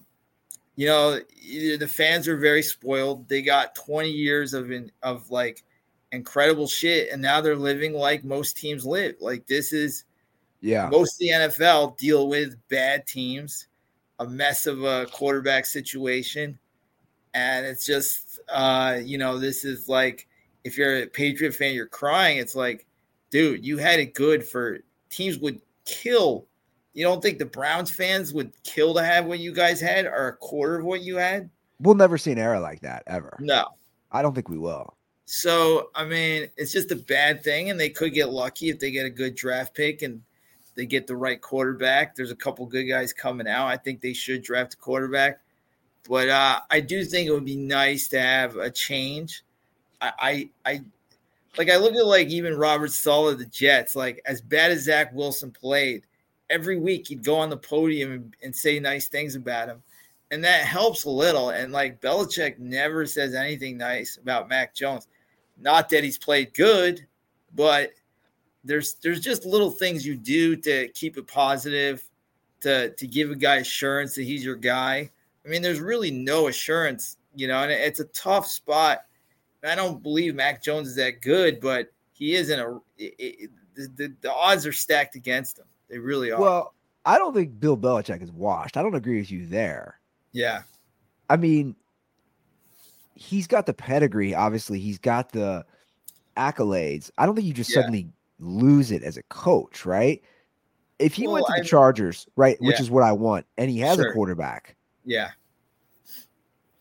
fans are very spoiled. They got 20 years of like incredible shit, and now they're living like most teams live. Like this is, most of the NFL deal with bad teams, a mess of a quarterback situation, and it's just, this is like if you're a Patriot fan, you're crying. It's like, dude, you had it good for teams would kill. You don't think the Browns fans would kill to have what you guys had or a quarter of what you had? We'll never see an era like that ever. No. I don't think we will. So, I mean, it's just a bad thing, and they could get lucky if they get a good draft pick and they get the right quarterback. There's a couple good guys coming out. I think they should draft a quarterback. But I do think it would be nice to have a change. I look at like even Robert Saleh of the Jets, like as bad as Zach Wilson played, every week he'd go on the podium and say nice things about him. And that helps a little. And like Belichick never says anything nice about Mac Jones. Not that he's played good, but there's just little things you do to keep it positive, to give a guy assurance that he's your guy. I mean, there's really no assurance, and it's a tough spot. I don't believe Mac Jones is that good, but he is the odds are stacked against him. They really are. Well, I don't think Bill Belichick is washed. I don't agree with you there. Yeah. I mean, he's got the pedigree. Obviously, he's got the accolades. I don't think you just suddenly lose it as a coach, right? If he went to the Chargers, right, which is what I want, and he has a quarterback. Yeah.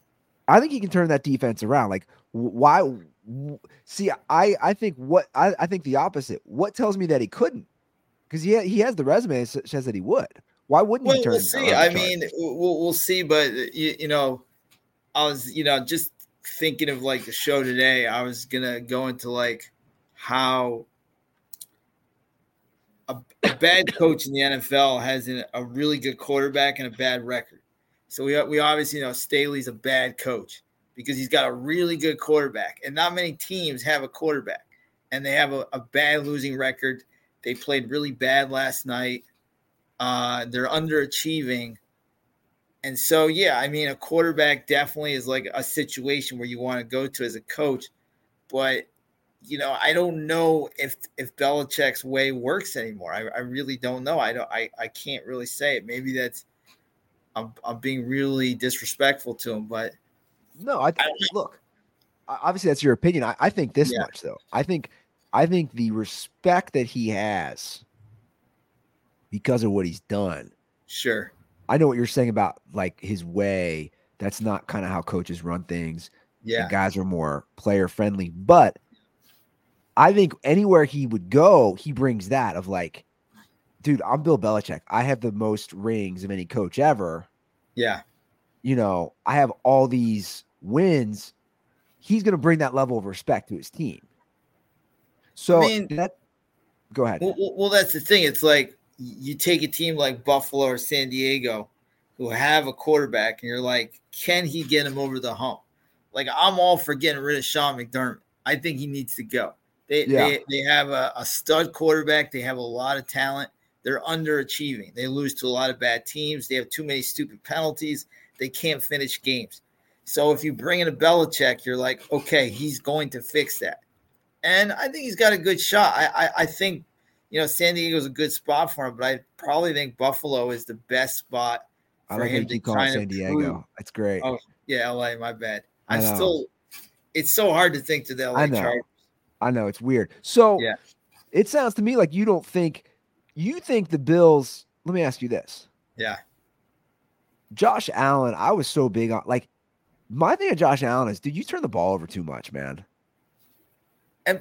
I think he can turn that defense around. Like, why? See, I think I think the opposite. What tells me that he couldn't? Because he has the resume that says that he would. Why wouldn't he Well, turn? we'll see. around I the mean, Chargers? we'll see. But I was just thinking of like the show today. I was gonna go into like how a bad coach in the NFL has a really good quarterback and a bad record. So we obviously know Staley's a bad coach because he's got a really good quarterback, and not many teams have a quarterback, and they have a bad losing record. They played really bad last night. They're underachieving. And so, yeah, I mean, a quarterback definitely is like a situation where you want to go to as a coach. But, I don't know if Belichick's way works anymore. I really don't know. I can't really say it. Maybe I'm being really disrespectful to him, but No, look. Obviously, that's your opinion. I think this much though. I think the respect that he has because of what he's done. sure. I know what you're saying about like his way. That's not kind of how coaches run things. Yeah. The guys are more player friendly, but I think anywhere he would go, he brings that of like, dude, I'm Bill Belichick. I have the most rings of any coach ever. Yeah. I have all these wins. He's going to bring that level of respect to his team. So go ahead. Well, that's the thing. It's like you take a team like Buffalo or San Diego who have a quarterback and you're like, can he get him over the hump? Like, I'm all for getting rid of Sean McDermott. I think he needs to go. They have a stud quarterback. They have a lot of talent. They're underachieving. They lose to a lot of bad teams. They have too many stupid penalties. They can't finish games. So if you bring in a Belichick, you're like, okay, he's going to fix that. And I think he's got a good shot. I think, San Diego's a good spot for him, but I probably think Buffalo is the best spot for I like how him you to keep calling kind San of Diego. prove. That's great. Oh, yeah, LA, my bad. I know. It's so hard to think to the LA Chargers. I know, it's weird. So Yeah. It sounds to me like you think the Bills. Let me ask you this. Yeah. Josh Allen, I was so big on like my thing of Josh Allen is, dude, you turn the ball over too much, man. And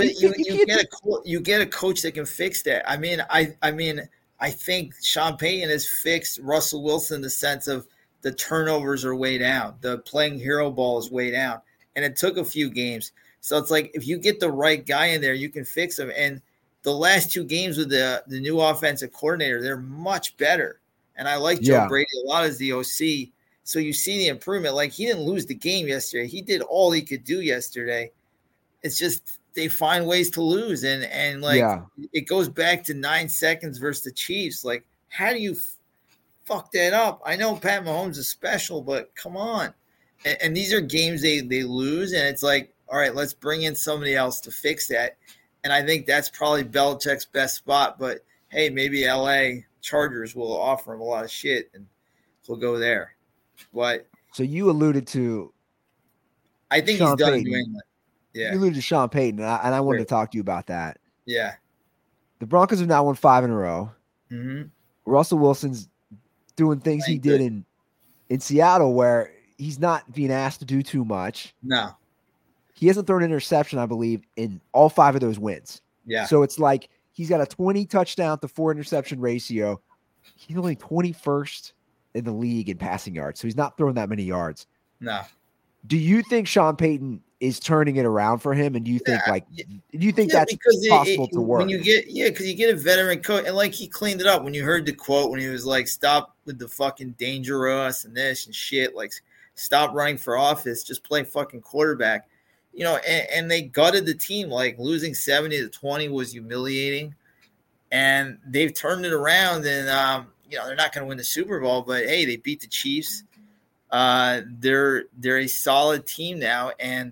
you get a coach that can fix that. I mean, I think Sean Payton has fixed Russell Wilson in the sense of the turnovers are way down, the playing hero ball is way down, and it took a few games. So it's like if you get the right guy in there, you can fix him. And the last two games with the new offensive coordinator, they're much better. And I like Joe Brady a lot as the OC. So you see the improvement. Like, he didn't lose the game yesterday. He did all he could do yesterday. It's just they find ways to lose. And it goes back to 9 seconds versus the Chiefs. Like, how do you fuck that up? I know Pat Mahomes is special, but come on. And these are games they lose. And it's like, all right, let's bring in somebody else to fix that. And I think that's probably Belichick's best spot. But, hey, maybe LA Chargers will offer him a lot of shit and he'll go there. But so you alluded to, I think Sean he's done Payton. in New England. Yeah. You alluded to Sean Payton, and I wanted to talk to you about that. Yeah. The Broncos have now won 5 in a row. Mm-hmm. Russell Wilson's doing things he did in Seattle where he's not being asked to do too much. No. He hasn't thrown an interception, I believe, in all 5 of those wins. Yeah. So it's like he's got a 20 touchdown to 4 interception ratio. He's only 21st in the league in passing yards. So he's not throwing that many yards. No. Do you think Sean Payton is turning it around for him? And do you think that's possible to work? When you get because you get a veteran coach, and like he cleaned it up. When you heard the quote when he was like, "Stop with the fucking dangerous and this and shit," like stop running for office, just play fucking quarterback. And they gutted the team. Like losing 70-20 was humiliating, and they've turned it around. And they're not going to win the Super Bowl, but hey, they beat the Chiefs. They're a solid team now, and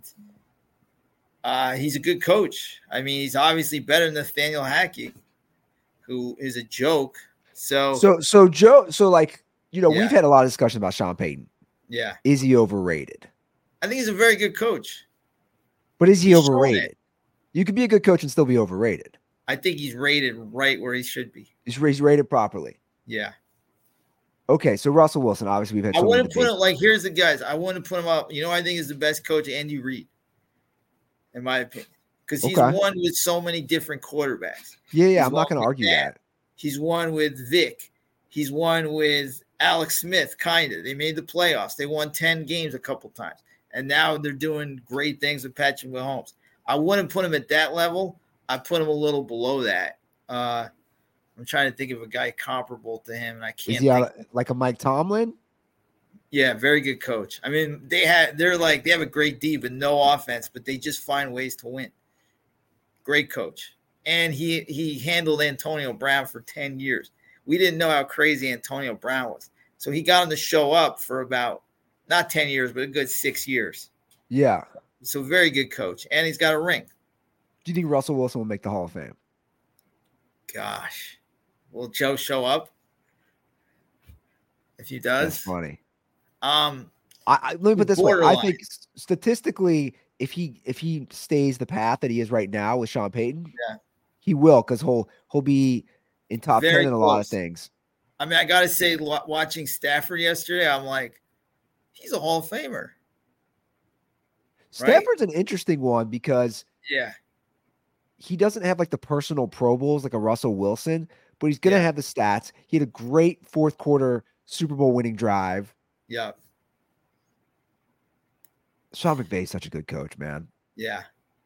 he's a good coach. I mean, he's obviously better than Nathaniel Hackett, who is a joke. So Joe, we've had a lot of discussion about Sean Payton. Yeah. Is he overrated? I think he's a very good coach. But is he overrated? You could be a good coach and still be overrated. I think he's rated right where he should be. He's rated properly. Yeah. Okay, so Russell Wilson, obviously we've had I so many wouldn't put debates. him like here's the guys. I wouldn't put him up. You know, I think is the best coach, Andy Reid, in my opinion, because he's Okay. won with so many different quarterbacks. Yeah, He's I'm not won going to with argue Dan. that. He's won with Vic. He's won with Alex Smith, kind of. They made the playoffs. They won 10 games a couple times. And now they're doing great things with Patrick Mahomes. I wouldn't put him at that level. I put him a little below that. I'm trying to think of a guy comparable to him, and I can't Is he think. like a Mike Tomlin? Yeah, very good coach. I mean, they have a great D, but no offense, but they just find ways to win. Great coach. And he handled Antonio Brown for 10 years. We didn't know how crazy Antonio Brown was. So he got him to show up for about not 10 years, but a good 6 years. Yeah. So very good coach. And he's got a ring. Do you think Russell Wilson will make the Hall of Fame? Gosh. Will Joe show up? If he does. That's funny. Um, Let me put this way. I borderline. think statistically, if he stays the path that he is right now with Sean Payton, Yeah. he will, because he'll be in top Very 10 in a lot of close. things. I mean, I got to say, watching Stafford yesterday, I'm like, he's a Hall of Famer. Stafford's an interesting one because Yeah. he doesn't have like the personal Pro Bowls like a Russell Wilson, but he's going to have the stats. He had a great fourth quarter Super Bowl winning drive. Yeah. Sean McVay's such a good coach, man. Yeah.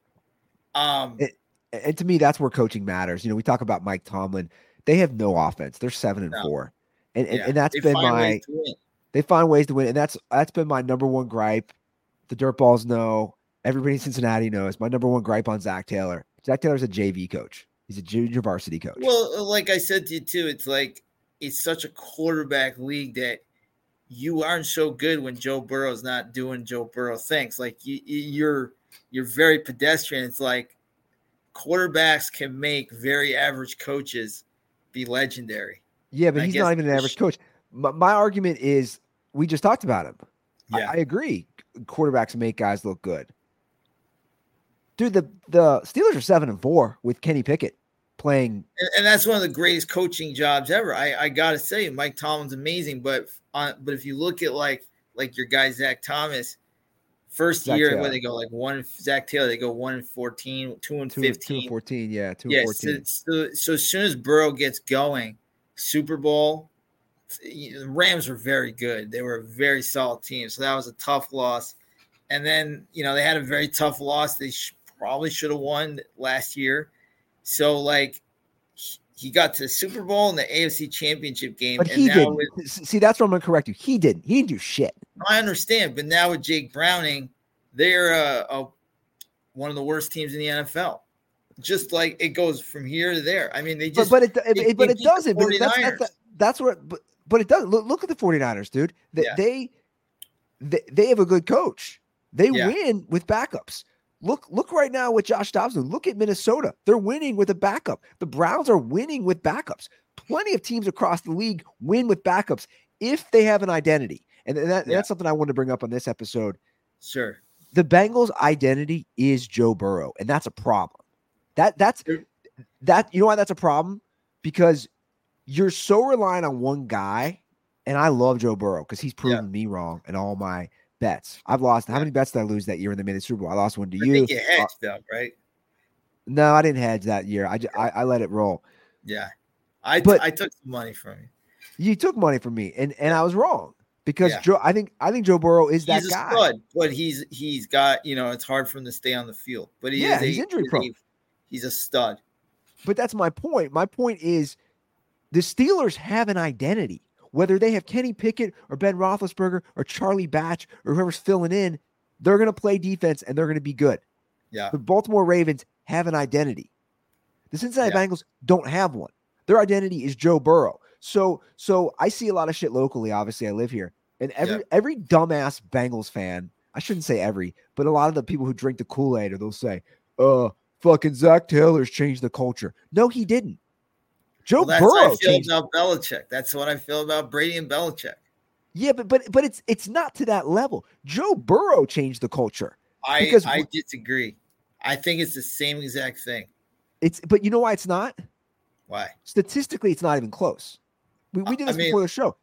And to me, that's where coaching matters. You know, we talk about Mike Tomlin. They have no offense. They're 7-4. And that's They been find my ways to win. they find ways to win. And that's been my number one gripe. The Dirtballs know. Everybody in Cincinnati knows. My number one gripe on Zach Taylor. Zach Taylor's a JV coach. He's a junior varsity coach. Well, like I said to you too, it's like it's such a quarterback league that you aren't so good when Joe Burrow's not doing Joe Burrow things. Like you're very pedestrian. It's like quarterbacks can make very average coaches be legendary. Yeah, but I he's guess not even an average coach. My argument is we just talked about him. Yeah. I agree. Quarterbacks make guys look good. Dude, the Steelers are 7-4 with Kenny Pickett playing. And that's one of the greatest coaching jobs ever. I got to say, Mike Tomlin's amazing. But if you look at like your guy, Zach Thomas, first Zach year, Taylor. where they go like Zach Taylor, they go 1-14, 2-15. 2-14, yeah, 2-14. Yeah, so as soon as Burrow gets going, Super Bowl, the Rams were very good. They were a very solid team. So that was a tough loss. And then, they had a very tough loss. They probably should have won last year. So, like, he got to the Super Bowl and the AFC Championship game. But and he now didn't. See, that's where I'm going to correct you. He didn't. He didn't do shit. I understand. But now with Jake Browning, they're one of the worst teams in the NFL. Just like it goes from here to there. I mean, they just but it beat doesn't. the But 49ers. that's where. But it does. Look at the 49ers, dude. They have a good coach. They win with backups. Look right now with Josh Dobbs. Look at Minnesota. They're winning with a backup. The Browns are winning with backups. Plenty of teams across the league win with backups if they have an identity. And that's something I wanted to bring up on this episode. Sure. The Bengals' identity is Joe Burrow, and that's a problem. That's you know why that's a problem? Because you're so reliant on one guy, and I love Joe Burrow because he's proven me wrong in all my bets. I've lost. How many bets did I lose that year when they made the Super Bowl? I lost one to you. I think you hedged though, right? No, I didn't hedge that year. I let it roll. Yeah. I took some money from you. You took money from me, and I was wrong because Yeah. Joe. I think Joe Burrow is that He's a guy. stud, but he's got it's hard for him to stay on the field. But he's injury prone. He's a stud. But that's my point. My point is the Steelers have an identity. Whether they have Kenny Pickett or Ben Roethlisberger or Charlie Batch or whoever's filling in, they're going to play defense and they're going to be good. Yeah. The Baltimore Ravens have an identity. The Cincinnati Bengals don't have one. Their identity is Joe Burrow. So I see a lot of shit locally. Obviously, I live here. And every dumbass Bengals fan, I shouldn't say every, but a lot of the people who drink the Kool-Aid, or they'll say, fucking Zach Taylor's changed the culture. No, he didn't. Joe That's Burrow how I feel changed. about Belichick. That's what I feel about Brady and Belichick. Yeah, but it's not to that level. Joe Burrow changed the culture. I disagree. I think it's the same exact thing. But you know why it's not? Why? Statistically, it's not even close. We did this before the show.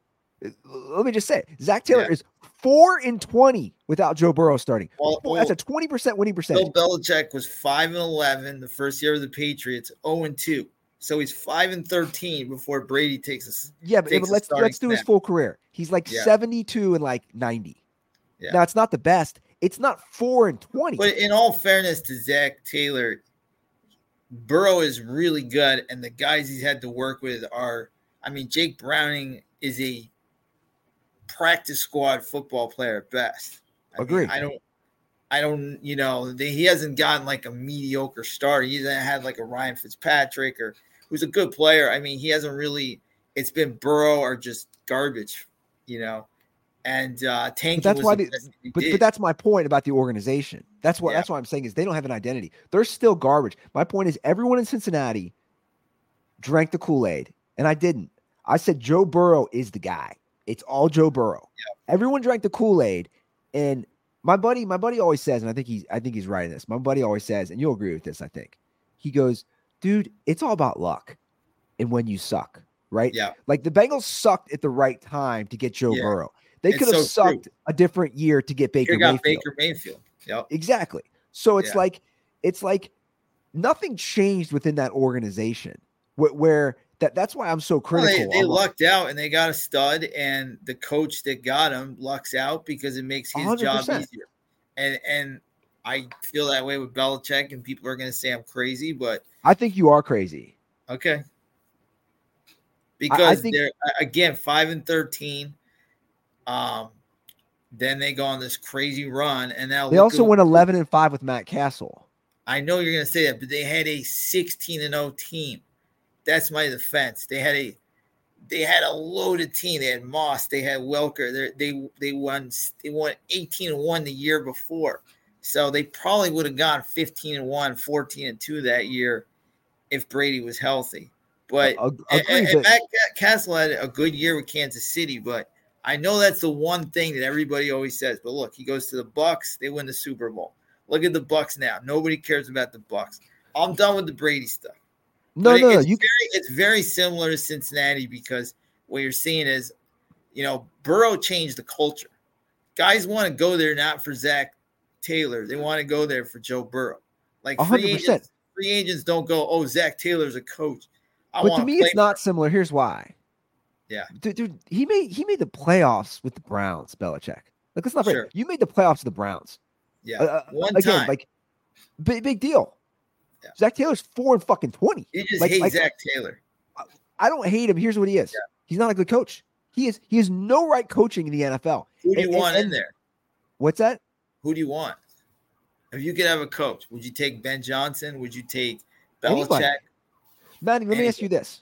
Let me just say, Zach Taylor Yeah. is 4-20 without Joe Burrow starting. Well, That's a 20% winning percentage. Bill Belichick was 5-11 the first year of the Patriots, 0-2. So he's 5-13 before Brady takes us. Yeah, but let's do his full career. He's like 72 and like 90. Yeah. Now it's not the best. It's not 4-20. But in all fairness to Zach Taylor, Burrow is really good, and the guys he's had to work with are. I mean, Jake Browning is a practice squad football player at best. Agreed. I don't. He hasn't gotten like a mediocre start. He hasn't had like a Ryan Fitzpatrick or who's a good player. I mean, he hasn't really. It's been Burrow or just garbage, And tanking. But that's why. But that's my point about the organization. That's what I'm saying is they don't have an identity. They're still garbage. My point is everyone in Cincinnati drank the Kool-Aid, and I didn't. I said Joe Burrow is the guy. It's all Joe Burrow. Yeah. Everyone drank the Kool-Aid, and my buddy always says, and I think he's right in this. My buddy always says, and you'll agree with this, I think. He goes, dude, it's all about luck and when you suck, right? Yeah. Like the Bengals sucked at the right time to get Joe Burrow. They could have sucked a different year to get Baker Mayfield. Yep. Exactly. So it's like nothing changed within that organization where that's why I'm so critical. They lucked out and they got a stud, and the coach that got him lucks out because it makes his 100%. Job easier. And I feel that way with Belichick, and people are going to say I'm crazy, but I think you are crazy. Okay. Because they're again 5-13. Then they go on this crazy run, and now they also went 11-5 with Matt Castle. I know you're going to say that, but they had a 16-0 team. That's my defense. They had a loaded team. They had Moss. They had Welker. They won 18-1 the year before. So they probably would have gone 15-1, 14-2 that year if Brady was healthy. But and Matt Castle had a good year with Kansas City. But I know that's the one thing that everybody always says. But look, he goes to the Bucs. They win the Super Bowl. Look at the Bucs now. Nobody cares about the Bucs. I'm done with the Brady stuff. It's very similar to Cincinnati because what you're seeing is, Burrow changed the culture. Guys want to go there not for Zach Taylor. They want to go there for Joe Burrow. Like 100%. Free agents don't go, oh, Zach Taylor's a coach. But to me, it's not similar. Here's why. Yeah. Dude, he made the playoffs with the Browns, Belichick. Like, that's not fair. You made the playoffs with the Browns. Yeah. One time. Like, big deal. Yeah. Zach Taylor's 4-20. You just hate Zach Taylor. I don't hate him. Here's what he is. Yeah. He's not a good coach. He has no right coaching in the NFL. Who do you want in there? What's that? Who do you want? If you could have a coach, would you take Ben Johnson? Would you take Belichick? Manny, let me ask you this.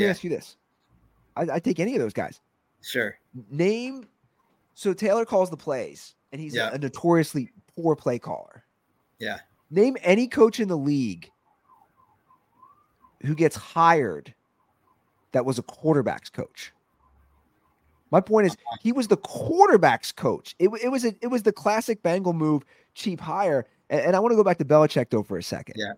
I take any of those guys. Sure. So Taylor calls the plays, and he's a notoriously poor play caller. Yeah. Name any coach in the league who gets hired that was a quarterback's coach. My point is, he was the quarterback's coach. It was the classic Bengal move, cheap hire. And I want to go back to Belichick though for a second. Yeah.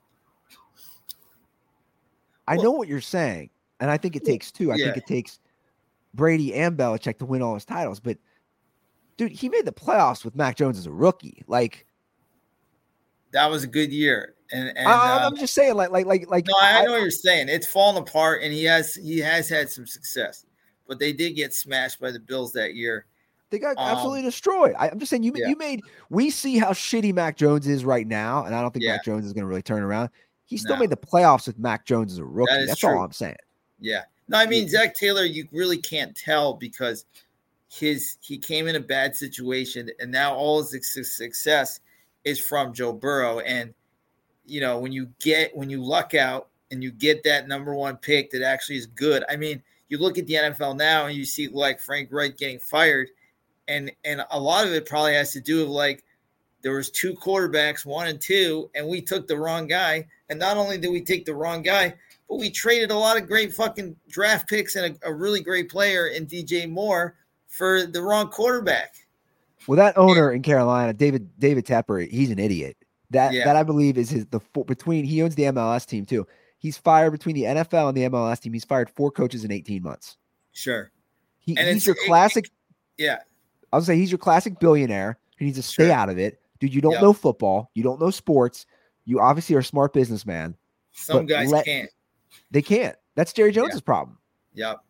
I know what you're saying, and I think it takes two. I think it takes Brady and Belichick to win all his titles. But dude, he made the playoffs with Mac Jones as a rookie. Like, that was a good year. And I'm just saying, like. No, I know what you're saying. It's fallen apart, and he has had some success, but they did get smashed by the Bills that year. They got absolutely destroyed. I'm just saying, you made. We see how shitty Mac Jones is right now, and I don't think Mac Jones is going to really turn around. He still made the playoffs with Mac Jones as a rookie. That's true. All I'm saying. Yeah. No, I mean, Zach Taylor, you really can't tell because he came in a bad situation, and now all his success is from Joe Burrow. And, when you luck out and you get that number one pick that actually is good. I mean, you look at the NFL now and you see like Frank Reich getting fired, and a lot of it probably has to do with like there was two quarterbacks, 1 and 2, and we took the wrong guy. And not only did we take the wrong guy, but we traded a lot of great fucking draft picks and a really great player in DJ Moore for the wrong quarterback. Well, that owner in Carolina, David Tepper, he's an idiot. That I believe is he owns the MLS team too. He's fired between the NFL and the MLS team. He's fired 4 coaches in 18 months. Sure. He's your classic. Yeah. I would say he's your classic billionaire who needs to stay out of it. Dude, you don't know football. You don't know sports. You obviously are a smart businessman. Some guys can't. They can't. That's Jerry Jones's problem. Yep.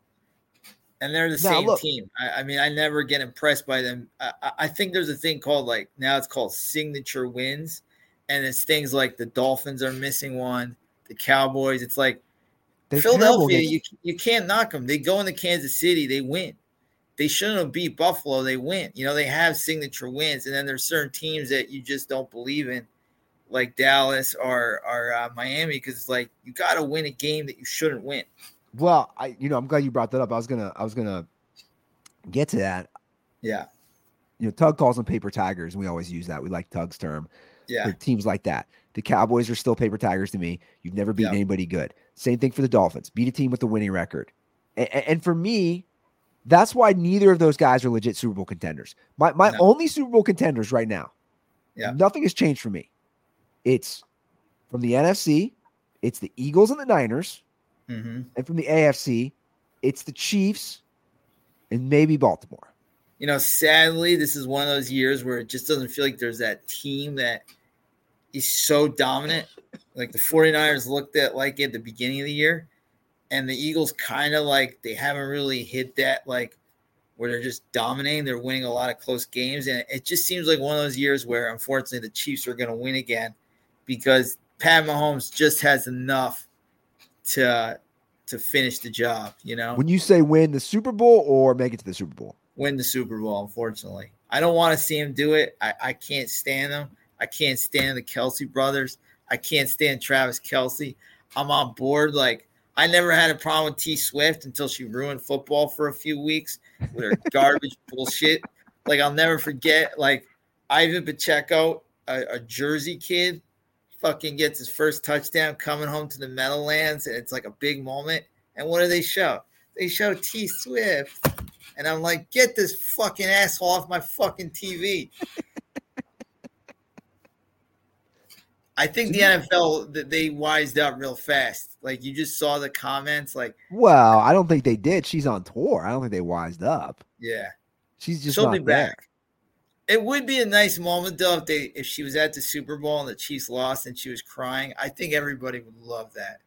And they're the same team. I mean, I never get impressed by them. I think there's a thing called now it's called signature wins. And it's things like the Dolphins are missing one, the Cowboys. It's like Philadelphia, you can't knock them. They go into Kansas City, they win. They shouldn't have beat Buffalo, they win. They have signature wins. And then there's certain teams that you just don't believe in, like Dallas or Miami, because it's like you got to win a game that you shouldn't win. Well, I'm glad you brought that up. I was gonna get to that. Yeah. Tug calls them paper tigers, and we always use that. We like Tug's term. Yeah. For teams like that. The Cowboys are still paper tigers to me. You've never beaten anybody good. Same thing for the Dolphins. Beat a team with a winning record. And for me, that's why neither of those guys are legit Super Bowl contenders. My only Super Bowl contenders right now, nothing has changed for me. It's from the NFC, it's the Eagles and the Niners. Mm-hmm. And from the AFC, it's the Chiefs and maybe Baltimore. Sadly, this is one of those years where it just doesn't feel like there's that team that is so dominant. Like the 49ers looked at like at the beginning of the year, and the Eagles kind of like they haven't really hit that like where they're just dominating. They're winning a lot of close games, and it just seems like one of those years where unfortunately the Chiefs are going to win again because Pat Mahomes just has enough to finish the job. When you say win the Super Bowl or make it to the Super Bowl. Win the Super Bowl, unfortunately. I don't want to see him do it. I can't stand him. I can't stand the Kelsey brothers. I can't stand Travis Kelsey. I'm on board. Like, I never had a problem with T Swift until she ruined football for a few weeks with her garbage bullshit. Like, I'll never forget, like, Ivan Pacheco, a Jersey kid, fucking gets his first touchdown coming home to the Meadowlands, and it's like a big moment. And what do they show? They show T Swift. And I'm like, get this fucking asshole off my fucking TV. I think the NFL, they wised up real fast. Like, you just saw the comments. Like, well, I don't think they did. She's on tour. I don't think they wised up. Yeah. She's just She'll not be there. back. It would be a nice moment, though, if she was at the Super Bowl and the Chiefs lost and she was crying. I think everybody would love that.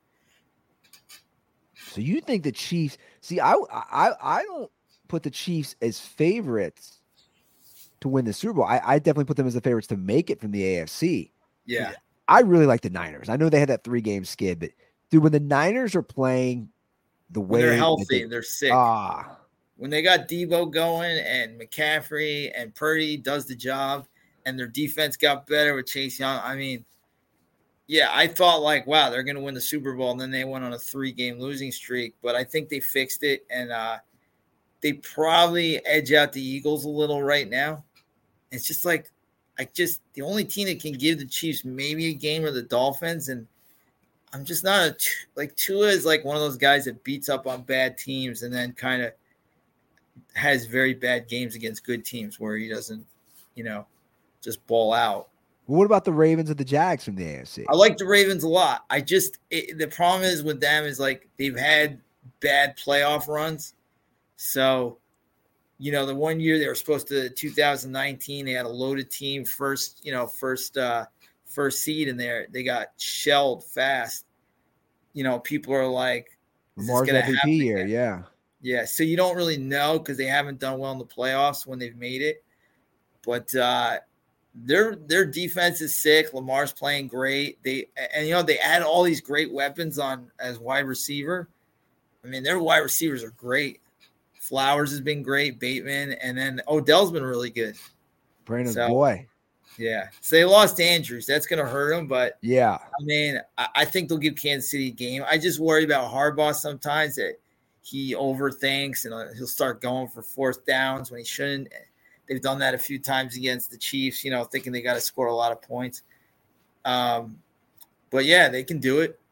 So you think the Chiefs – see, I don't – put the Chiefs as favorites to win the Super Bowl. I definitely put them as the favorites to make it from the AFC. Yeah. I really like the Niners. I know they had that 3-game skid, but dude, when the Niners are playing the way they're healthy, they're sick. Ah. When they got Debo going and McCaffrey and Purdy does the job and their defense got better with Chase Young, I mean, yeah, I thought like, wow, they're going to win the Super Bowl. And then they went on a 3-game losing streak, but I think they fixed it. And, they probably edge out the Eagles a little right now. It's just like, the only team that can give the Chiefs maybe a game are the Dolphins. And I'm just not Tua is like one of those guys that beats up on bad teams and then kind of has very bad games against good teams where he doesn't, just ball out. What about the Ravens and the Jags from the AFC? I like the Ravens a lot. The problem is with them is like they've had bad playoff runs. So, the 1 year they were supposed to 2019, they had a loaded team first seed in there. They got shelled fast. People are like, Lamar's MVP year, yeah. Yeah, so you don't really know because they haven't done well in the playoffs when they've made it. But their defense is sick. Lamar's playing great. They add all these great weapons on as wide receiver. I mean, their wide receivers are great. Flowers has been great, Bateman, and then Odell's been really good. Brandon's boy. Yeah. So they lost Andrews. That's going to hurt them, but yeah. I mean, I think they'll give Kansas City a game. I just worry about Harbaugh sometimes that he overthinks and he'll start going for 4th downs when he shouldn't. They've done that a few times against the Chiefs, thinking they got to score a lot of points. But yeah, they can do it.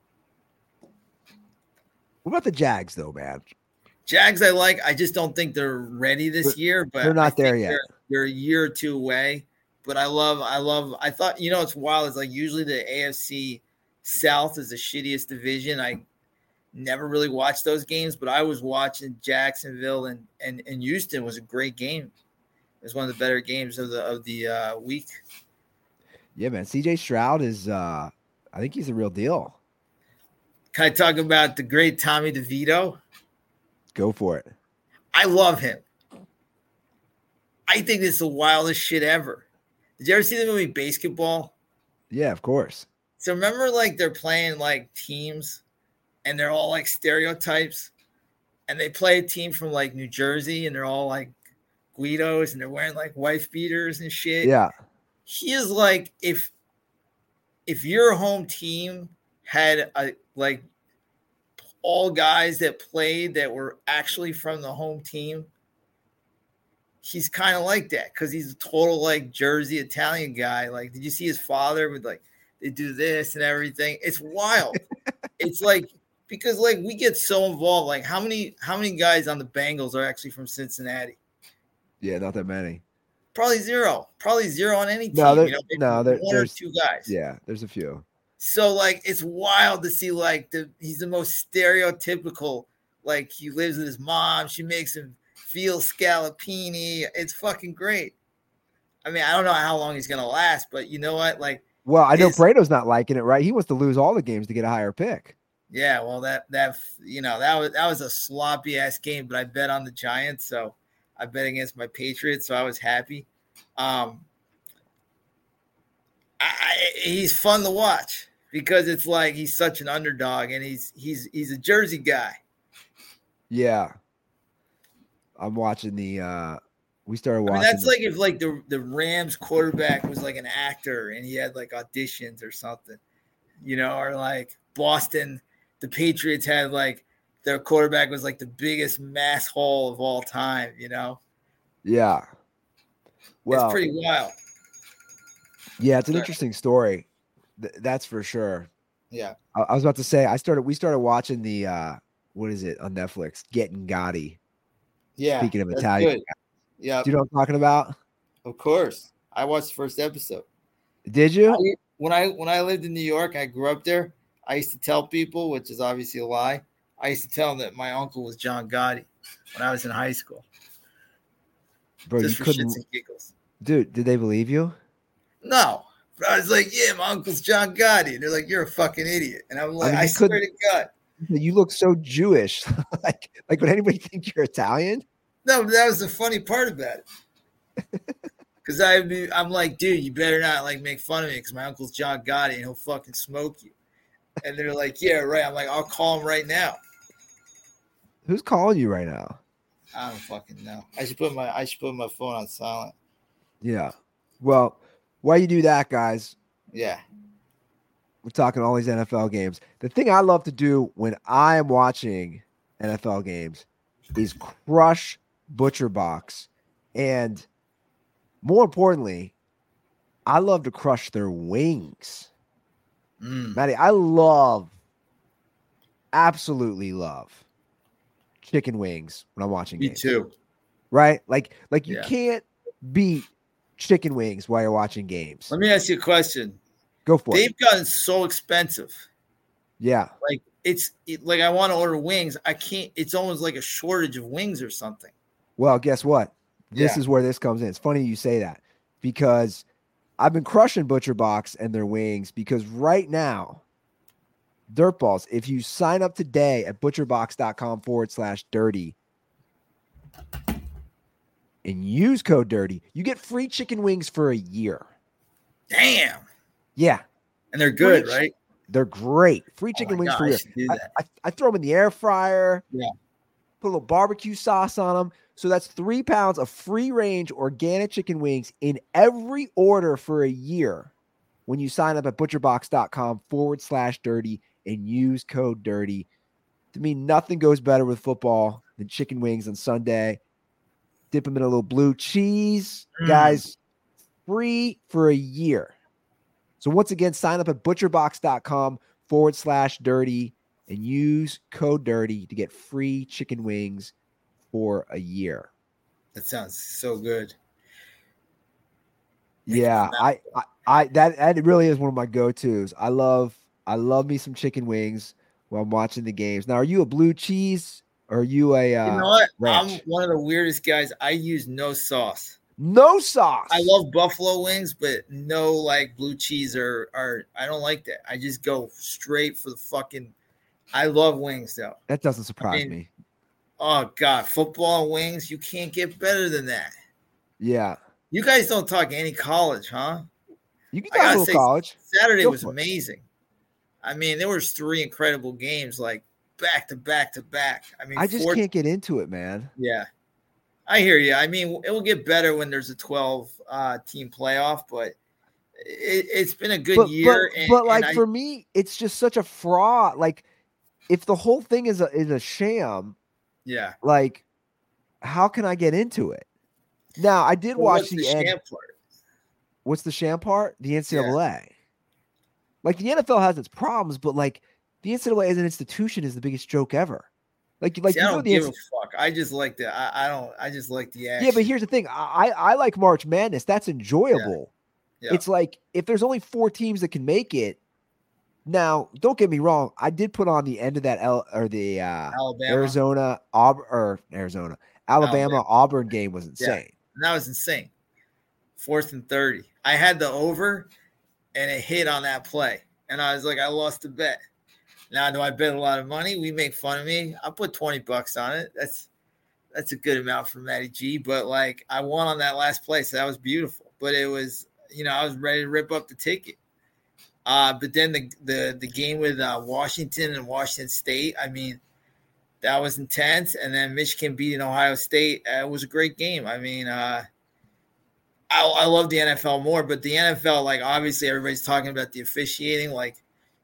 What about the Jags though, man? Jags, I like. I just don't think they're ready this year, but they're not there yet. They're a year or two away. But I thought, it's wild. It's like usually the AFC South is the shittiest division. never really watched those games, but I was watching Jacksonville and Houston was a great game. It was one of the better games of the week. Yeah, man. CJ Stroud is I think he's the real deal. Can I talk about the great Tommy DeVito? Go for it. I love him. I think it's the wildest shit ever. Did you ever see the movie Basketball? Yeah, of course. So remember, like, they're playing like teams and they're all like stereotypes, and they play a team from like New Jersey and they're all like Guidos and they're wearing like wife beaters and shit. Yeah. He is like, if your home team had a like all guys that played that were actually from the home team, he's kind of like that because he's a total like Jersey Italian guy. Like, did you see his father with like they do this and everything? It's wild. It's like, because like we get so involved. Like how many guys on the Bengals are actually from Cincinnati? Yeah, not that many. Probably zero. Probably zero on any team. No, one or there's two guys. Yeah, there's a few. So like it's wild to see like he's the most stereotypical. Like he lives with his mom. She makes him feel scallopini. It's fucking great. I mean, I don't know how long he's gonna last, but you know what? Like, well, I know Prado's not liking it, right? He wants to lose all the games to get a higher pick. Yeah, well, that was a sloppy ass game, but I bet on the Giants, so I bet against my Patriots, so I was happy. He's fun to watch because it's like he's such an underdog, and he's a Jersey guy. Yeah, I'm watching the. We started watching. I mean, that's like if like the Rams quarterback was like an actor and he had like auditions or something, or like Boston, the Patriots had like their quarterback was like the biggest mass hole of all time. Yeah. Well, it's pretty wild. Yeah, it's an interesting story. That's for sure. Yeah. I was about to say we started watching the what is it on Netflix? Getting Gotti. Yeah. Speaking of Italian. Yeah. Do you know what I'm talking about? Of course. I watched the first episode. Did you? When I lived in New York, I grew up there. I used to tell people, which is obviously a lie. I used to tell them that my uncle was John Gotti when I was in high school. Bro, just you for couldn't. Shits and giggles. Dude, did they believe you? No. But I was like, yeah, my uncle's John Gotti. And they're like, you're a fucking idiot. And I'm like, I swear to God. You look so Jewish. like would anybody think you're Italian? No, but that was the funny part about it. Because I'm like, dude, you better not like make fun of me because my uncle's John Gotti and he'll fucking smoke you. And they're like, yeah, right. I'm like, I'll call him right now. Who's calling you right now? I don't fucking know. I should put my phone on silent. Yeah. Well, while you do that, guys. Yeah. We're talking all these NFL games. The thing I love to do when I am watching NFL games is crush Butcher Box. And more importantly, I love to crush their wings. Matty, I absolutely love chicken wings when I'm watching games. Me too. Right? Like you can't beat chicken wings while you're watching games. Let me ask you a question. Go for it. They've gotten so expensive. Yeah. Like like I want to order wings. I can't. It's almost like a shortage of wings or something. Well, guess what? This is where this comes in. It's funny you say that because I've been crushing Butcher Box and their wings because right now, Dirtballs, if you sign up today at butcherbox.com/dirty and use code dirty, you get free chicken wings for a year. Damn. Yeah. And they're good, right? They're great. Free chicken wings for a year. I throw them in the air fryer. Yeah. Put a little barbecue sauce on them. So that's 3 pounds of free range organic chicken wings in every order for a year when you sign up at butcherbox.com/dirty and use code dirty. To me, nothing goes better with football than chicken wings on Sunday. Dip them in a little blue cheese. Guys, free for a year. So once again, sign up at butcherbox.com/dirty and use code dirty to get free chicken wings for a year. That sounds so good. Yeah, I that really is one of my go-tos. I love me some chicken wings. while I'm watching the games. Now, are you a blue cheese or are you a You know what? ranch? I'm one of the weirdest guys. I use no sauce. No sauce. I love buffalo wings, but no like blue cheese or I don't like that. I just go straight for the fucking. I love wings though. That doesn't surprise me. Oh God, football wings, you can't get better than that. Yeah. You guys don't talk any college, huh? You can I talk a gotta little say, college. Saturday Go was for it. amazing. I mean, there was 3 incredible games, like back to back to back. I mean, I just can't get into it, man. Yeah, I hear you. I mean, it will get better when there's a 12 team playoff, but it's been a good year. But like for me, it's just such a fraud. Like, if the whole thing is a sham, yeah. like, how can I get into it? Now, I did watch What's the end. sham part? What's the sham part? The NCAA. Like, the NFL has its problems, but like the NCAA as an institution is the biggest joke ever. Like See, you I know don't the give a fuck. I just like the I just like the action. Yeah, but here's the thing. I like March Madness. That's enjoyable. Yeah. It's like if there's only 4 teams that can make it. Now, don't get me wrong. I did put on the end of that Alabama. Alabama Auburn game was insane. Yeah. And that was insane. 4th and 30. I had the over and it hit on that play. And I was like, I lost the bet. Now, do I bet a lot of money? We make fun of me. I put $20 on it. That's a good amount for Matty G. But like I won on that last play, so that was beautiful. But it was, I was ready to rip up the ticket. But then the game with Washington and Washington State, I mean, that was intense. And then Michigan beating Ohio State. It was a great game. I mean, I love the NFL more, but the NFL, like, obviously everybody's talking about the officiating. Like,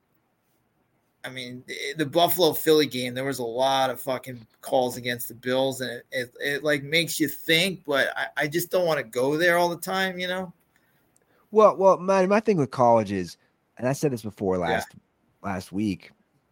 I mean, the Buffalo-Philly game, there was a lot of fucking calls against the Bills, and it like makes you think, but I just don't want to go there all the time, Well, my thing with college is, and I said this before last week,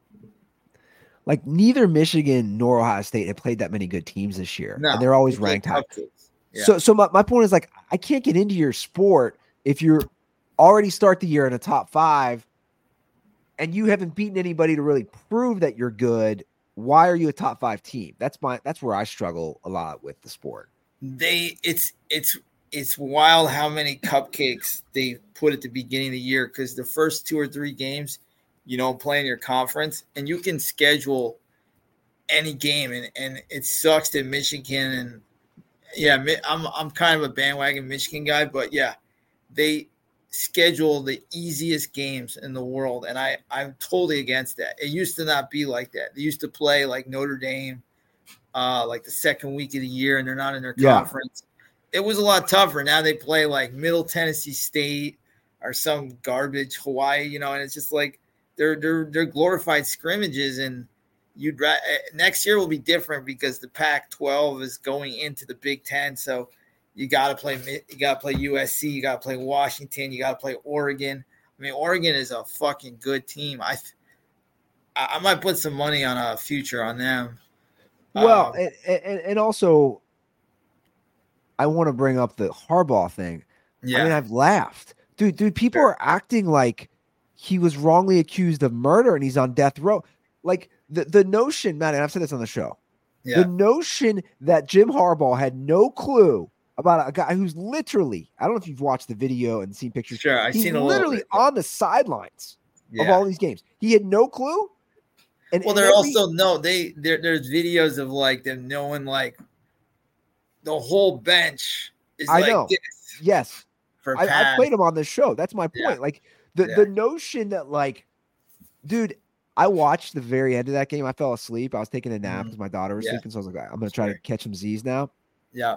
like neither Michigan nor Ohio State have played that many good teams this year, and they're always ranked high. Yeah. So my point is, like, I can't get into your sport if you're already start the year in a top 5 and you haven't beaten anybody to really prove that you're good. Why are you a top 5 team? That's where I struggle a lot with the sport. It's wild how many cupcakes they put at the beginning of the year, because the first 2 or 3 games you don't play in your conference, and you can schedule any game, and it sucks that Michigan and I'm kind of a bandwagon Michigan guy, but yeah, they schedule the easiest games in the world, and I'm totally against that. It used to not be like that. They used to play like Notre Dame, like the second week of the year, and they're not in their conference. It was a lot tougher. Now they play like Middle Tennessee State or some garbage Hawaii, and it's just like they're glorified scrimmages, and next year will be different because the Pac-12 is going into the Big Ten, so you got to play USC, you got to play Washington, you got to play Oregon. I mean, Oregon is a fucking good team. I might put some money on a future on them. Well, and also, I want to bring up the Harbaugh thing. Yeah. I mean, I've laughed, dude. People are acting like he was wrongly accused of murder and he's on death row. Like the notion, Matt, and I've said this on the show. Yeah. The notion that Jim Harbaugh had no clue about a guy who's literally, I don't know if you've watched the video and seen pictures. Sure, I've seen a literally little bit. on the sidelines of all these games. He had no clue. And well, there's videos of like them knowing like the whole bench is this. Yes. I played him on this show. That's my point. Yeah. Like the notion that, like, dude, I watched the very end of that game. I fell asleep. I was taking a nap because my daughter was sleeping. So I was like, I'm going to try to catch some Z's now. Yeah.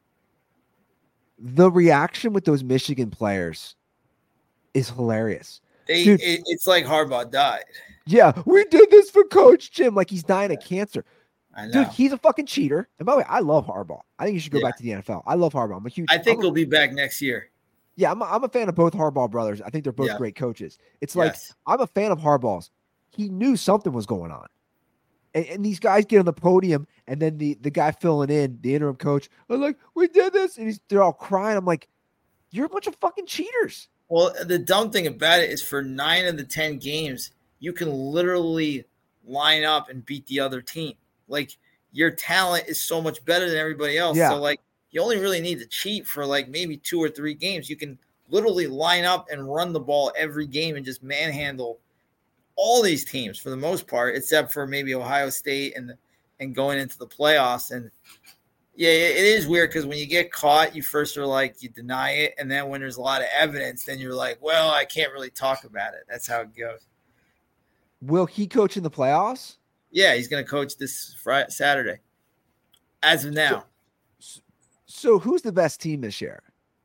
The reaction with those Michigan players is hilarious. It's like Harbaugh died. Yeah, we did this for Coach Jim. Like he's dying of cancer. I know. Dude, he's a fucking cheater. And by the way, I love Harbaugh. I think you should go back to the NFL. I love Harbaugh. I think he'll be back next year. Yeah, I'm a fan of both Harbaugh brothers. I think they're both great coaches. It's like, I'm a fan of Harbaugh's. He knew something was going on. And these guys get on the podium, and then the guy filling in, the interim coach, I'm like, we did this. And they're all crying. I'm like, you're a bunch of fucking cheaters. Well, the dumb thing about it is for 9 of the 10 games, you can literally line up and beat the other team. Like, your talent is so much better than everybody else. Yeah. So, like, you only really need to cheat for, like, maybe 2 or 3 games. You can literally line up and run the ball every game and just manhandle all these teams for the most part, except for maybe Ohio State and going into the playoffs. And, yeah, it is weird because when you get caught, you first are like, you deny it. And then when there's a lot of evidence, then you're like, well, I can't really talk about it. That's how it goes. Will he coach in the playoffs? Yeah, he's going to coach this Saturday as of now. So who's the best team this year?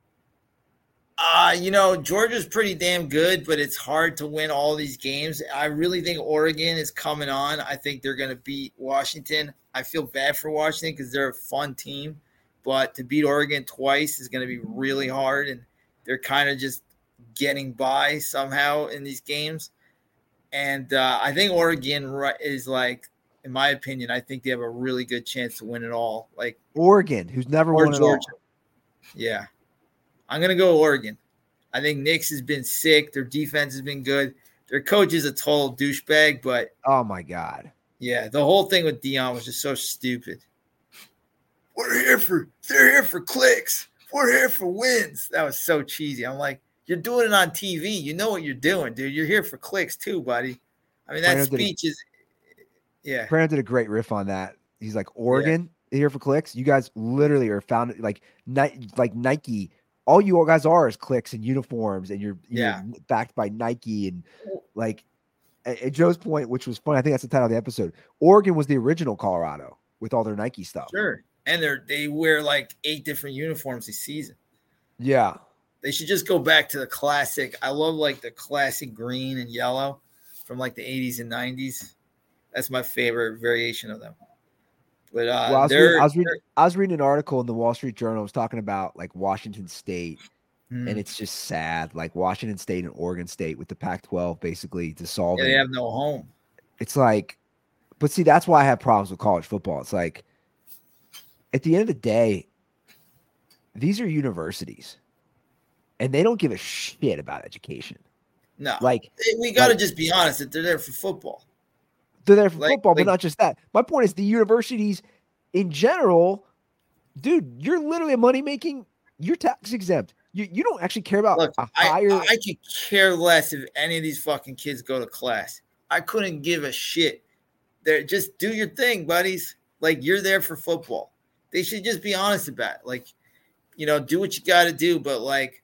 Georgia's pretty damn good, but it's hard to win all these games. I really think Oregon is coming on. I think they're going to beat Washington. I feel bad for Washington because they're a fun team, but to beat Oregon twice is going to be really hard, and they're kind of just getting by somehow in these games. And I think Oregon is, like, in my opinion, I think they have a really good chance to win it all. Like Oregon, who's never won it all. Yeah. I'm going to go Oregon. I think Nix has been sick. Their defense has been good. Their coach is a total douchebag, but oh my God. Yeah, the whole thing with Dion was just so stupid. They're here for clicks. We're here for wins. That was so cheesy. I'm like, you're doing it on TV. You know what you're doing, dude. You're here for clicks too, buddy. I mean, that speech is yeah. Brandon did a great riff on that. He's like, Oregon, here for clicks. You guys literally are founded like Nike. All you guys are is clicks and uniforms, and you're backed by Nike. And like at Joe's point, which was fun, I think that's the title of the episode. Oregon was the original Colorado with all their Nike stuff. Sure. And they wear like 8 different uniforms this season. Yeah. They should just go back to the classic. I love like the classic green and yellow from like the 80s and 90s. That's my favorite variation of them. But I was reading an article in the Wall Street Journal. It was talking about like Washington State, and it's just sad. Like Washington State and Oregon State with the Pac-12 basically dissolving. Yeah, they have no home. It's like, but see, that's why I have problems with college football. It's like, at the end of the day, these are universities, and they don't give a shit about education. No, like we got to just be honest that they're there for football. They're there for football, but not just that. My point is the universities in general, dude, you're literally a money-making, you're tax exempt. You don't actually care about a higher. I could care less if any of these fucking kids go to class. I couldn't give a shit. Just do your thing, buddies. Like, you're there for football. They should just be honest about it. Like, do what you got to do. But, like,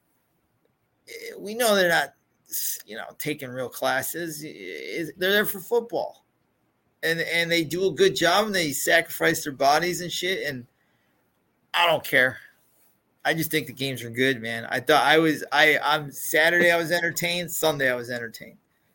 we know they're not, taking real classes. They're there for football. And they do a good job, and they sacrifice their bodies and shit. And I don't care. I just think the games are good, man. On Saturday I was entertained. Sunday I was entertained.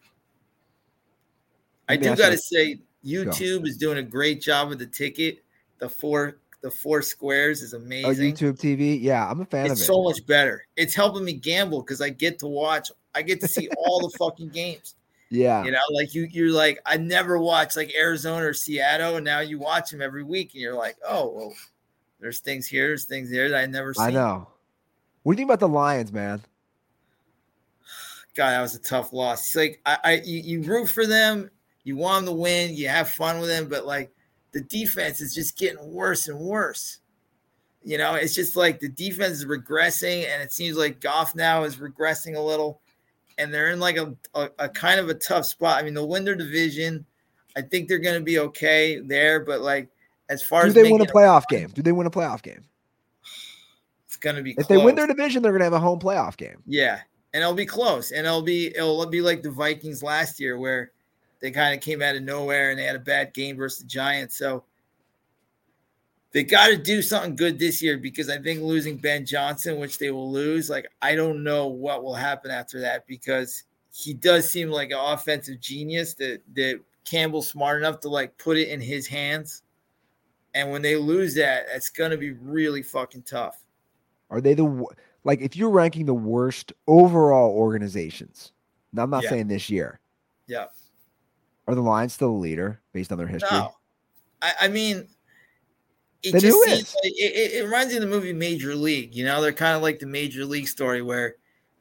I do got to say, YouTube is doing a great job with the ticket. The four squares is amazing. Oh, YouTube TV? Yeah, I'm a fan of it. It's so much better. It's helping me gamble because I get to see all the fucking games. Yeah. Like you're like, I never watched like Arizona or Seattle, and now you watch them every week, and you're like, oh, well, there's things here, there's things there that I never seen. I know. What do you think about the Lions, man? God, that was a tough loss. It's like you root for them, you want them to win, you have fun with them, but like the defense is just getting worse and worse. It's just like the defense is regressing, and it seems like Goff now is regressing a little. And they're in like a kind of a tough spot. I mean, they'll win their division. I think they're going to be okay there. But like, as far as do they win a playoff game? Do they win a playoff game? It's going to be. If they win their division, they're going to have a home playoff game. Yeah, and it'll be close. And it'll be like the Vikings last year, where they kind of came out of nowhere and they had a bad game versus the Giants. So they got to do something good this year, because I think losing Ben Johnson, which they will lose, like, I don't know what will happen after that, because he does seem like an offensive genius that Campbell's smart enough to like put it in his hands. And when they lose that, it's going to be really fucking tough. Are they if you're ranking the worst overall organizations, now I'm not saying this year. Yeah. Are the Lions still a leader based on their history? No. I mean, it then just seems like it reminds me of the movie Major League. They're kind of like the Major League story, where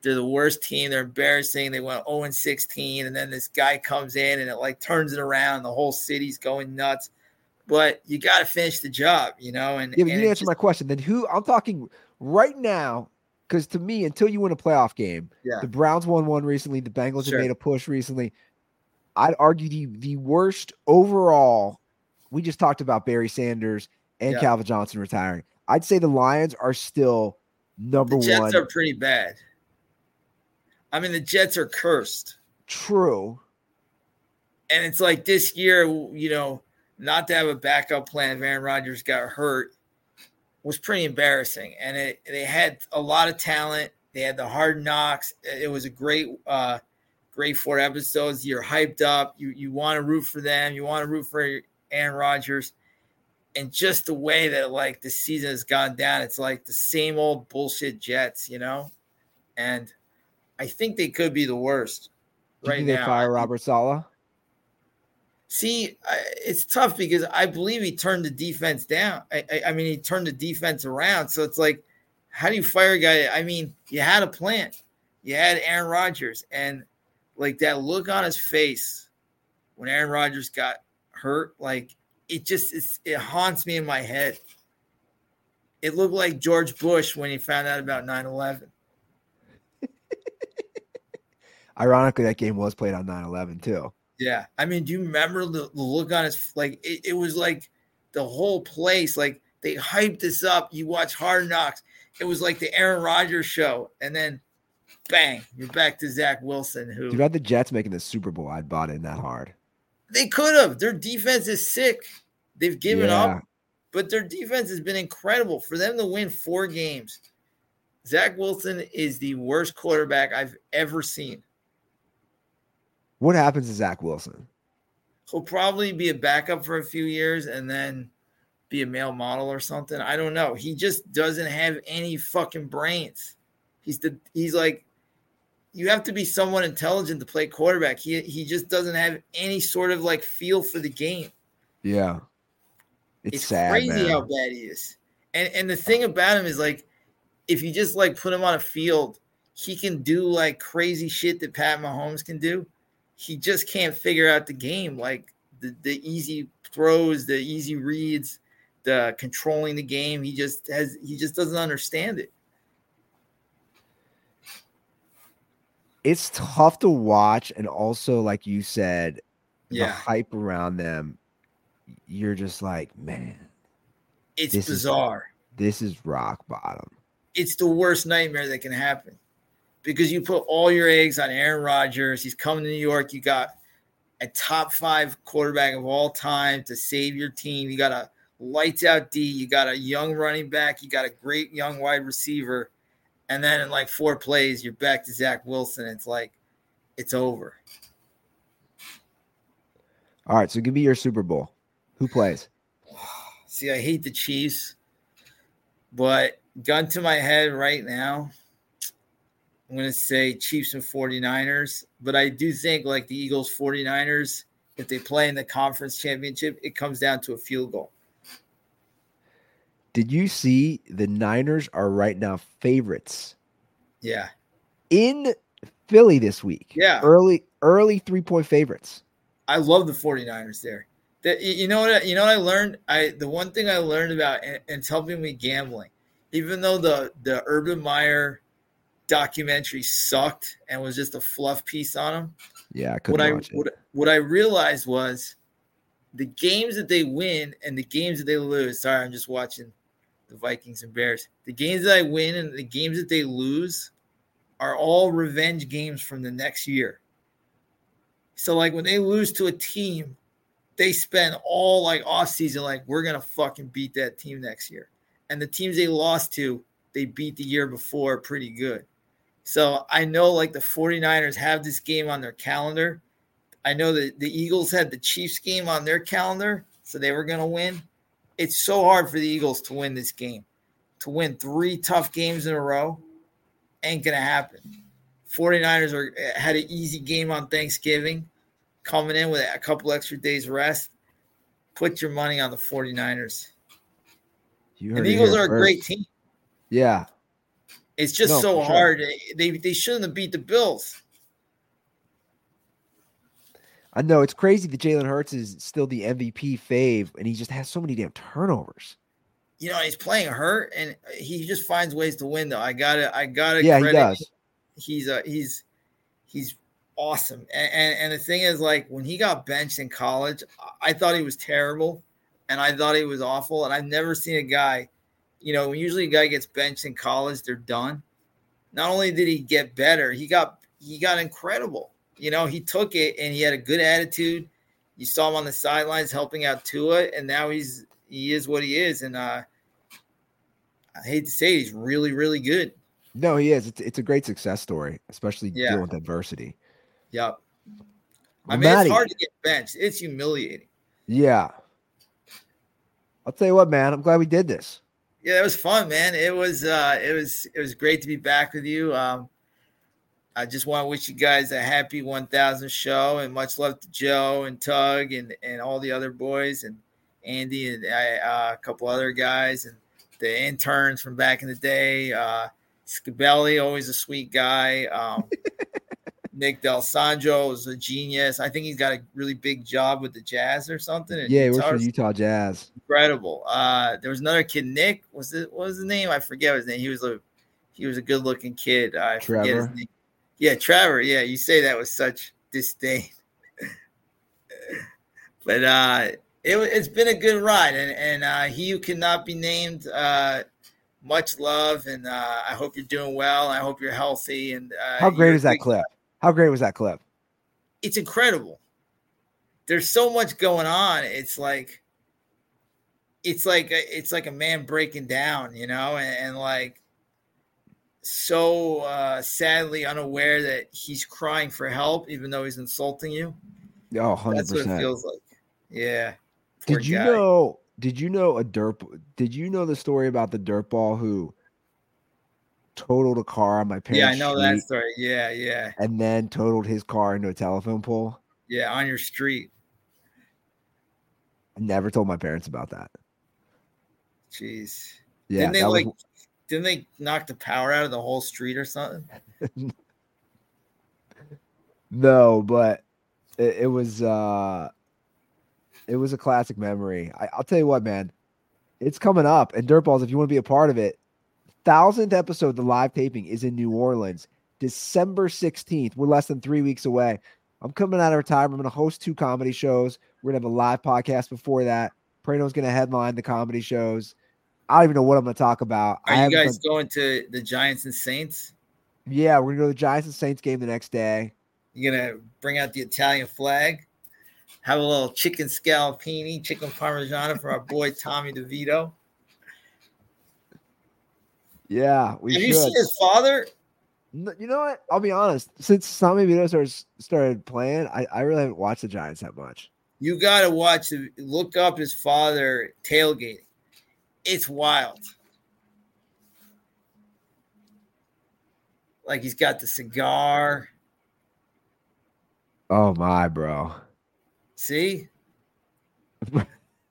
they're the worst team. They're embarrassing. They went 0-16, and then this guy comes in and it like turns it around. The whole city's going nuts. But you got to finish the job, you know. And Yeah, but you and didn't it answer my question. Then who? I'm talking right now, because to me, until you win a playoff game, Yeah. the Browns won one recently. The Bengals Sure. have made a push recently. I'd argue the worst overall. We just talked about Barry Sanders and Yeah. Calvin Johnson retiring. I'd say the Lions are still number the Jets one. are pretty bad. I mean, the Jets are cursed. True. And it's like this year, you know, not to have a backup plan if Aaron Rodgers got hurt was pretty embarrassing. And they had a lot of talent. They had the hard knocks. It was a great 4 episodes. You're hyped up. You want to root for them. You want to root for Aaron Rodgers. And just the way that like the season has gone down, it's like the same old bullshit Jets, you know? And I think they could be the worst Do you right think they now. fire Robert Saleh? See, it's tough because I believe he turned the defense down. I mean, he turned the defense around. So it's like, how do you fire a guy? I mean, you had a plan. You had Aaron Rodgers. And, like, that look on his face when Aaron Rodgers got hurt, like, it haunts me in my head. It looked like George Bush when he found out about 9/11. Ironically, that game was played on 9/11 too. Yeah. I mean, do you remember the look on his – like, it was like the whole place. Like, they hyped this up. You watch Hard Knocks. It was like the Aaron Rodgers show. And then, bang, you're back to Zach Wilson, who – If you had the Jets making the Super Bowl, I'd bought in that hard. they could have. Their defense is sick. They've given Yeah. up. But their defense has been incredible. For them to win 4 games, Zach Wilson is the worst quarterback I've ever seen. What happens to Zach Wilson? He'll probably be a backup for a few years and then be a male model or something. I don't know. He just doesn't have any fucking brains. He's like, you have to be somewhat intelligent to play quarterback. He just doesn't have any sort of like feel for the game. Yeah. It's sad, crazy man. how bad he is. And the thing about him is like, if you just like put him on a field, he can do like crazy shit that Pat Mahomes can do. He just can't figure out the game, like the easy throws, the easy reads, the controlling the game. He just doesn't understand it. It's tough to watch, and also, like you said, the Yeah, hype around them. You're just like, man, it's this is- bizarre. this is rock bottom. It's the worst nightmare that can happen because you put all your eggs on Aaron Rodgers. He's coming to New York. You got a top 5 quarterback of all time to save your team. You got a lights out D. You got a young running back. You got a great young wide receiver. And then in like 4 plays, you're back to Zach Wilson. It's like, it's over. All right, so give me your Super Bowl. Who plays? See, I hate the Chiefs, but gun to my head right now, I'm going to say Chiefs and 49ers. But I do think like the Eagles 49ers, if they play in the conference championship, it comes down to a field goal. Did you see the Niners are right now favorites Yeah. in Philly this week? Yeah. Early 3-point favorites. I love the 49ers there. You know what I learned? The one thing I learned about, and it's helping me gambling, even though the Urban Meyer documentary sucked and was just a fluff piece on him, Yeah, I couldn't watch it. what I realized was the games that they win and the games that they lose. Sorry, I'm just watching the Vikings and Bears. The games that I win and the games that they lose are all revenge games from the next year. So like when they lose to a team, they spend all like off season like we're gonna fucking beat that team next year. And the teams they lost to, they beat the year before pretty good. So I know like the 49ers have this game on their calendar. I know that the Eagles had the Chiefs game on their calendar, so they were gonna win. It's so hard for the Eagles to win this game. To win 3 tough games in a row ain't gonna happen. 49ers had an easy game on Thanksgiving, coming in with a couple extra days rest. Put your money on the 49ers. You And heard the it Eagles here are a great first. team. Yeah. It's just No, so for sure. hard. They shouldn't have beat the Bills. I know it's crazy that Jalen Hurts is still the MVP fave, and he just has so many damn turnovers. You know, he's playing hurt, and he just finds ways to win. Though I gotta Yeah, he credit does. He's awesome. And the thing is, like, when he got benched in college, I thought he was terrible, and I thought he was awful. And I've never seen a guy, you know, when usually a guy gets benched in college, they're done. Not only did he get better, he got incredible. You know, he took it and he had a good attitude. You saw him on the sidelines helping out Tua, and now he is what he is. And I hate to say it, he's really, really good. No, he is. It's a great success story, especially Yeah. dealing with adversity. Yep. Well, I mean, Matty, it's hard to get benched. It's humiliating. yeah. I'll tell you what, man. I'm glad we did this. Yeah, it was fun, man. It was great to be back with you. I just want to wish you guys a happy 1000 show, and much love to Joe and Tug and all the other boys and Andy and a couple other guys and the interns from back in the day. Scabelli, always a sweet guy. Nick D'Alessandro is a genius. I think he's got a really big job with the Jazz or something. Yeah, he works for Utah Jazz. Incredible. There was another kid, Nick. What was his name? I forget his name. He was a good looking kid. I forget his name. Yeah, Trevor. Yeah, you say that with such disdain. But it's been a good ride, and he who cannot be named, much love, and I hope you're doing well. I hope you're healthy. And how great is that clip? How great was that clip? It's incredible. There's so much going on. It's like a man breaking down, you know, and like so sadly unaware that he's crying for help, even though he's insulting you. Oh, 100%. That's what it feels like. Yeah. Did you know the story about the dirtball who totaled a car on my parents' Yeah, I know that street story. Yeah. and then totaled his car into a telephone pole? Yeah, on your street. I never told my parents about that. Jeez. Yeah. Didn't they knock the power out of the whole street or something? No, but it was a classic memory. I'll tell you what, man, it's coming up, and Dirtballs, if you want to be a part of it, 1000th episode, the live taping is in New Orleans, December 16th. We're less than 3 weeks away. I'm coming out of retirement. I'm going to host 2 comedy shows. We're going to have a live podcast before that. Prano's going to headline the comedy shows. I don't even know what I'm going to talk about. Are you guys going to the Giants and Saints? Yeah, we're going to go to the Giants and Saints game the next day. You're going to bring out the Italian flag, have a little chicken scallopini, chicken parmigiana for our boy Tommy DeVito. Yeah, we should. Have you seen his father? You know what? I'll be honest. Since Tommy DeVito started playing, I really haven't watched the Giants that much. You got to look up his father tailgating. It's wild. Like he's got the cigar. Oh my, bro. See? He's doing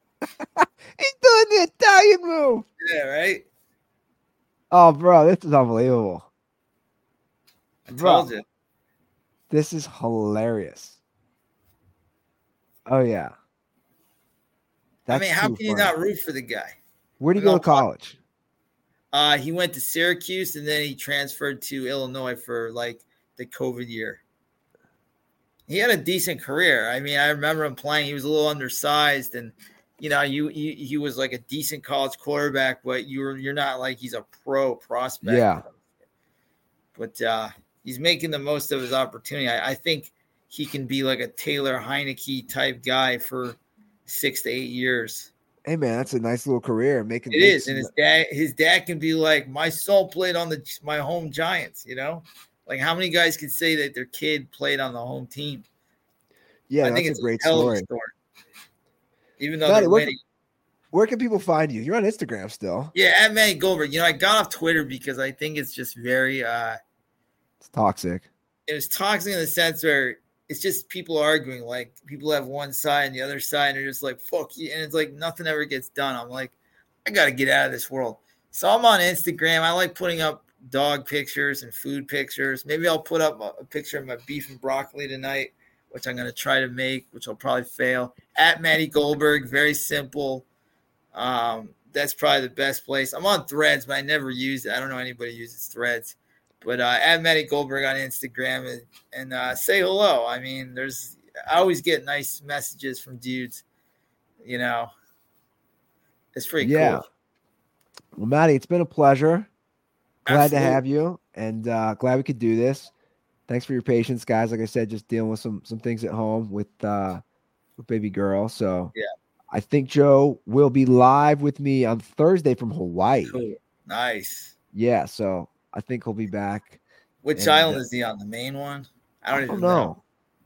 the Italian move. Yeah, right? Oh, bro, this is unbelievable. I told you. This is hilarious. Oh, yeah. I mean, how can you not root for the guy? Where did he go to college? He went to Syracuse, and then he transferred to Illinois for, like, the COVID year. He had a decent career. I mean, I remember him playing. He was a little undersized, and, you know, he was, like, a decent college quarterback, but you're not like he's a pro prospect. Yeah. But he's making the most of his opportunity. I think he can be like a Taylor Heineke type guy for 6 to 8 years. Hey man, that's a nice little career. It is, and his dad can be like, my son played on my home Giants. You know, like how many guys can say that their kid played on the home team? Yeah, I think it's a great hell story. of a story. Even though they're winning. Where can people find you? You're on Instagram still. Yeah, at Matty Goldberg. You know, I got off Twitter because I think it's just very it's toxic. It was toxic in the sense where it's just people arguing. Like people have one side and the other side, and they're just like, fuck you. And it's like nothing ever gets done. I'm like, I got to get out of this world. So I'm on Instagram. I like putting up dog pictures and food pictures. Maybe I'll put up a picture of my beef and broccoli tonight, which I'm going to try to make, which I'll probably fail. At Matty Goldberg, very simple. That's probably the best place. I'm on Threads, but I never use it. I don't know anybody who uses Threads. But at Matty Goldberg on Instagram and say hello. I mean, I always get nice messages from dudes. You know, it's pretty cool. Well, Matty, it's been a pleasure. Glad Absolutely. to have you, and glad we could do this. Thanks for your patience, guys. Like I said, just dealing with some things at home with baby girl. So Yeah. I think Joe will be live with me on Thursday from Hawaii. Cool. Nice. Yeah, so I think he'll be back. Which And, island is he on? The main one? I don't even know.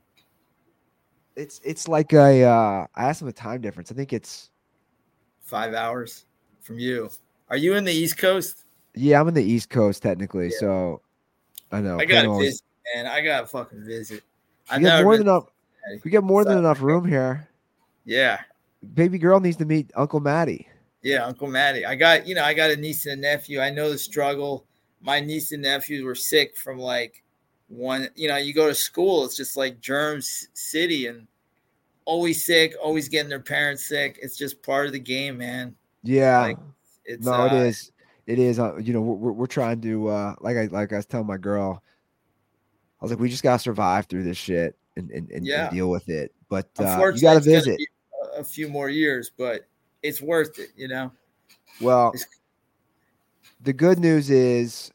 It's like I asked him a time difference. I think it's 5 hours from you. Are you in the East Coast? I'm in the East Coast technically, Yeah. so I know. I gotta visit, man. I gotta fucking visit. We get more than enough room here. Yeah. Baby girl needs to meet Uncle Matty. Yeah, Uncle Matty. I got a niece and a nephew. I know the struggle. My niece and nephews were sick from like you go to school, it's just like germs city and always sick, always getting their parents sick. It's just part of the game, man. Yeah. Like, it's it is. It is. We're trying to like I was telling my girl, I was like, we just gotta survive through this shit and deal with it. But you gotta visit. Be a few more years, but it's worth it, you know. Well, the good news is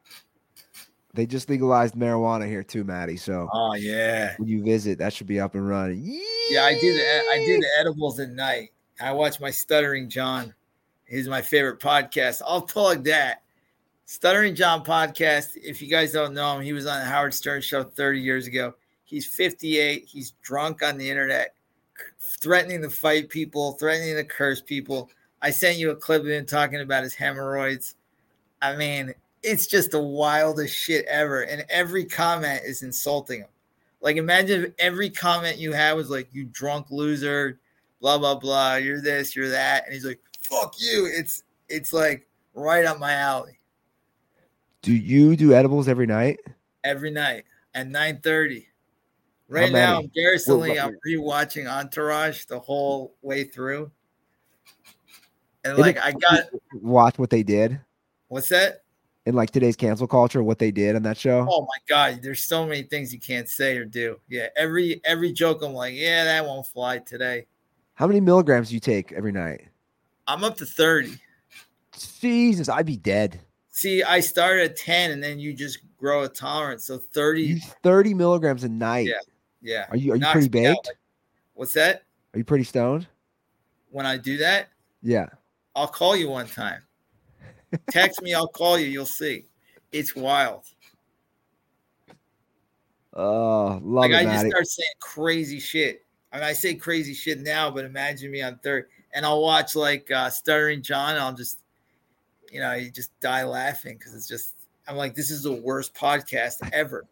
they just legalized marijuana here too, Matty. So oh yeah, when you visit, that should be up and running. Yeah, I do the edibles at night. I watch my Stuttering John. He's my favorite podcast. I'll plug that. Stuttering John podcast. If you guys don't know him, he was on the Howard Stern show 30 years ago. He's 58. He's drunk on the internet, threatening to fight people, threatening to curse people. I sent you a clip of him talking about his hemorrhoids. I mean, it's just the wildest shit ever. And every comment is insulting him. Like, imagine if every comment you had was like, you drunk loser, blah, blah, blah. You're this, you're that. And he's like, fuck you. It's like right up my alley. Do you do edibles every night? Every night at 9:30. Right now, embarrassingly, I'm rewatching Entourage the whole way through. And like, I got watch what they did. What's that? In like today's cancel culture, what they did on that show. Oh my God, there's so many things you can't say or do. Yeah, every joke I'm like, yeah, that won't fly today. How many milligrams do you take every night? I'm up to 30. Jesus, I'd be dead. See, I started at 10 and then you just grow a tolerance. So 30. 30 milligrams a night. Yeah. Are you pretty baked? What's that? Are you pretty stoned? When I do that? Yeah. I'll call you one time. Text me, I'll call you. You'll see. It's wild. Oh, love like it, I Matty. just start saying crazy shit. I mean, I say crazy shit now, but imagine me on 30. And I'll watch like Stuttering John. And I'll just, you just die laughing because it's just, I'm like, this is the worst podcast ever.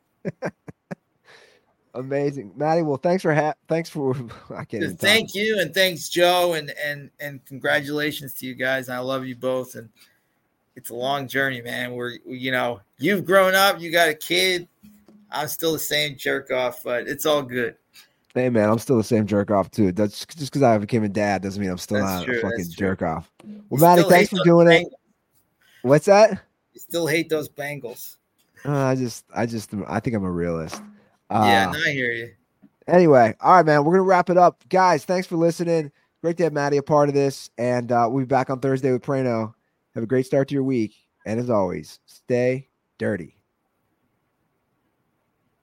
Amazing, Matty. Well, thanks for I can't even thank you, and thanks Joe, and congratulations to you guys. I love you both, and it's a long journey, man. You've grown up, you got a kid. I'm still the same jerk off, but it's all good. Hey man, I'm still the same jerk off too. That's just because I became a dad doesn't mean I'm still That's not true, a fucking jerk off. Well, You Matty, still thanks hate for doing those it. Bengals. What's that? You still hate those Bengals. I think I'm a realist. Yeah, no, I hear you. Anyway, all right, man. We're gonna wrap it up, guys. Thanks for listening. Great to have Matty a part of this, and we'll be back on Thursday with Prano. Have a great start to your week, and as always, stay dirty.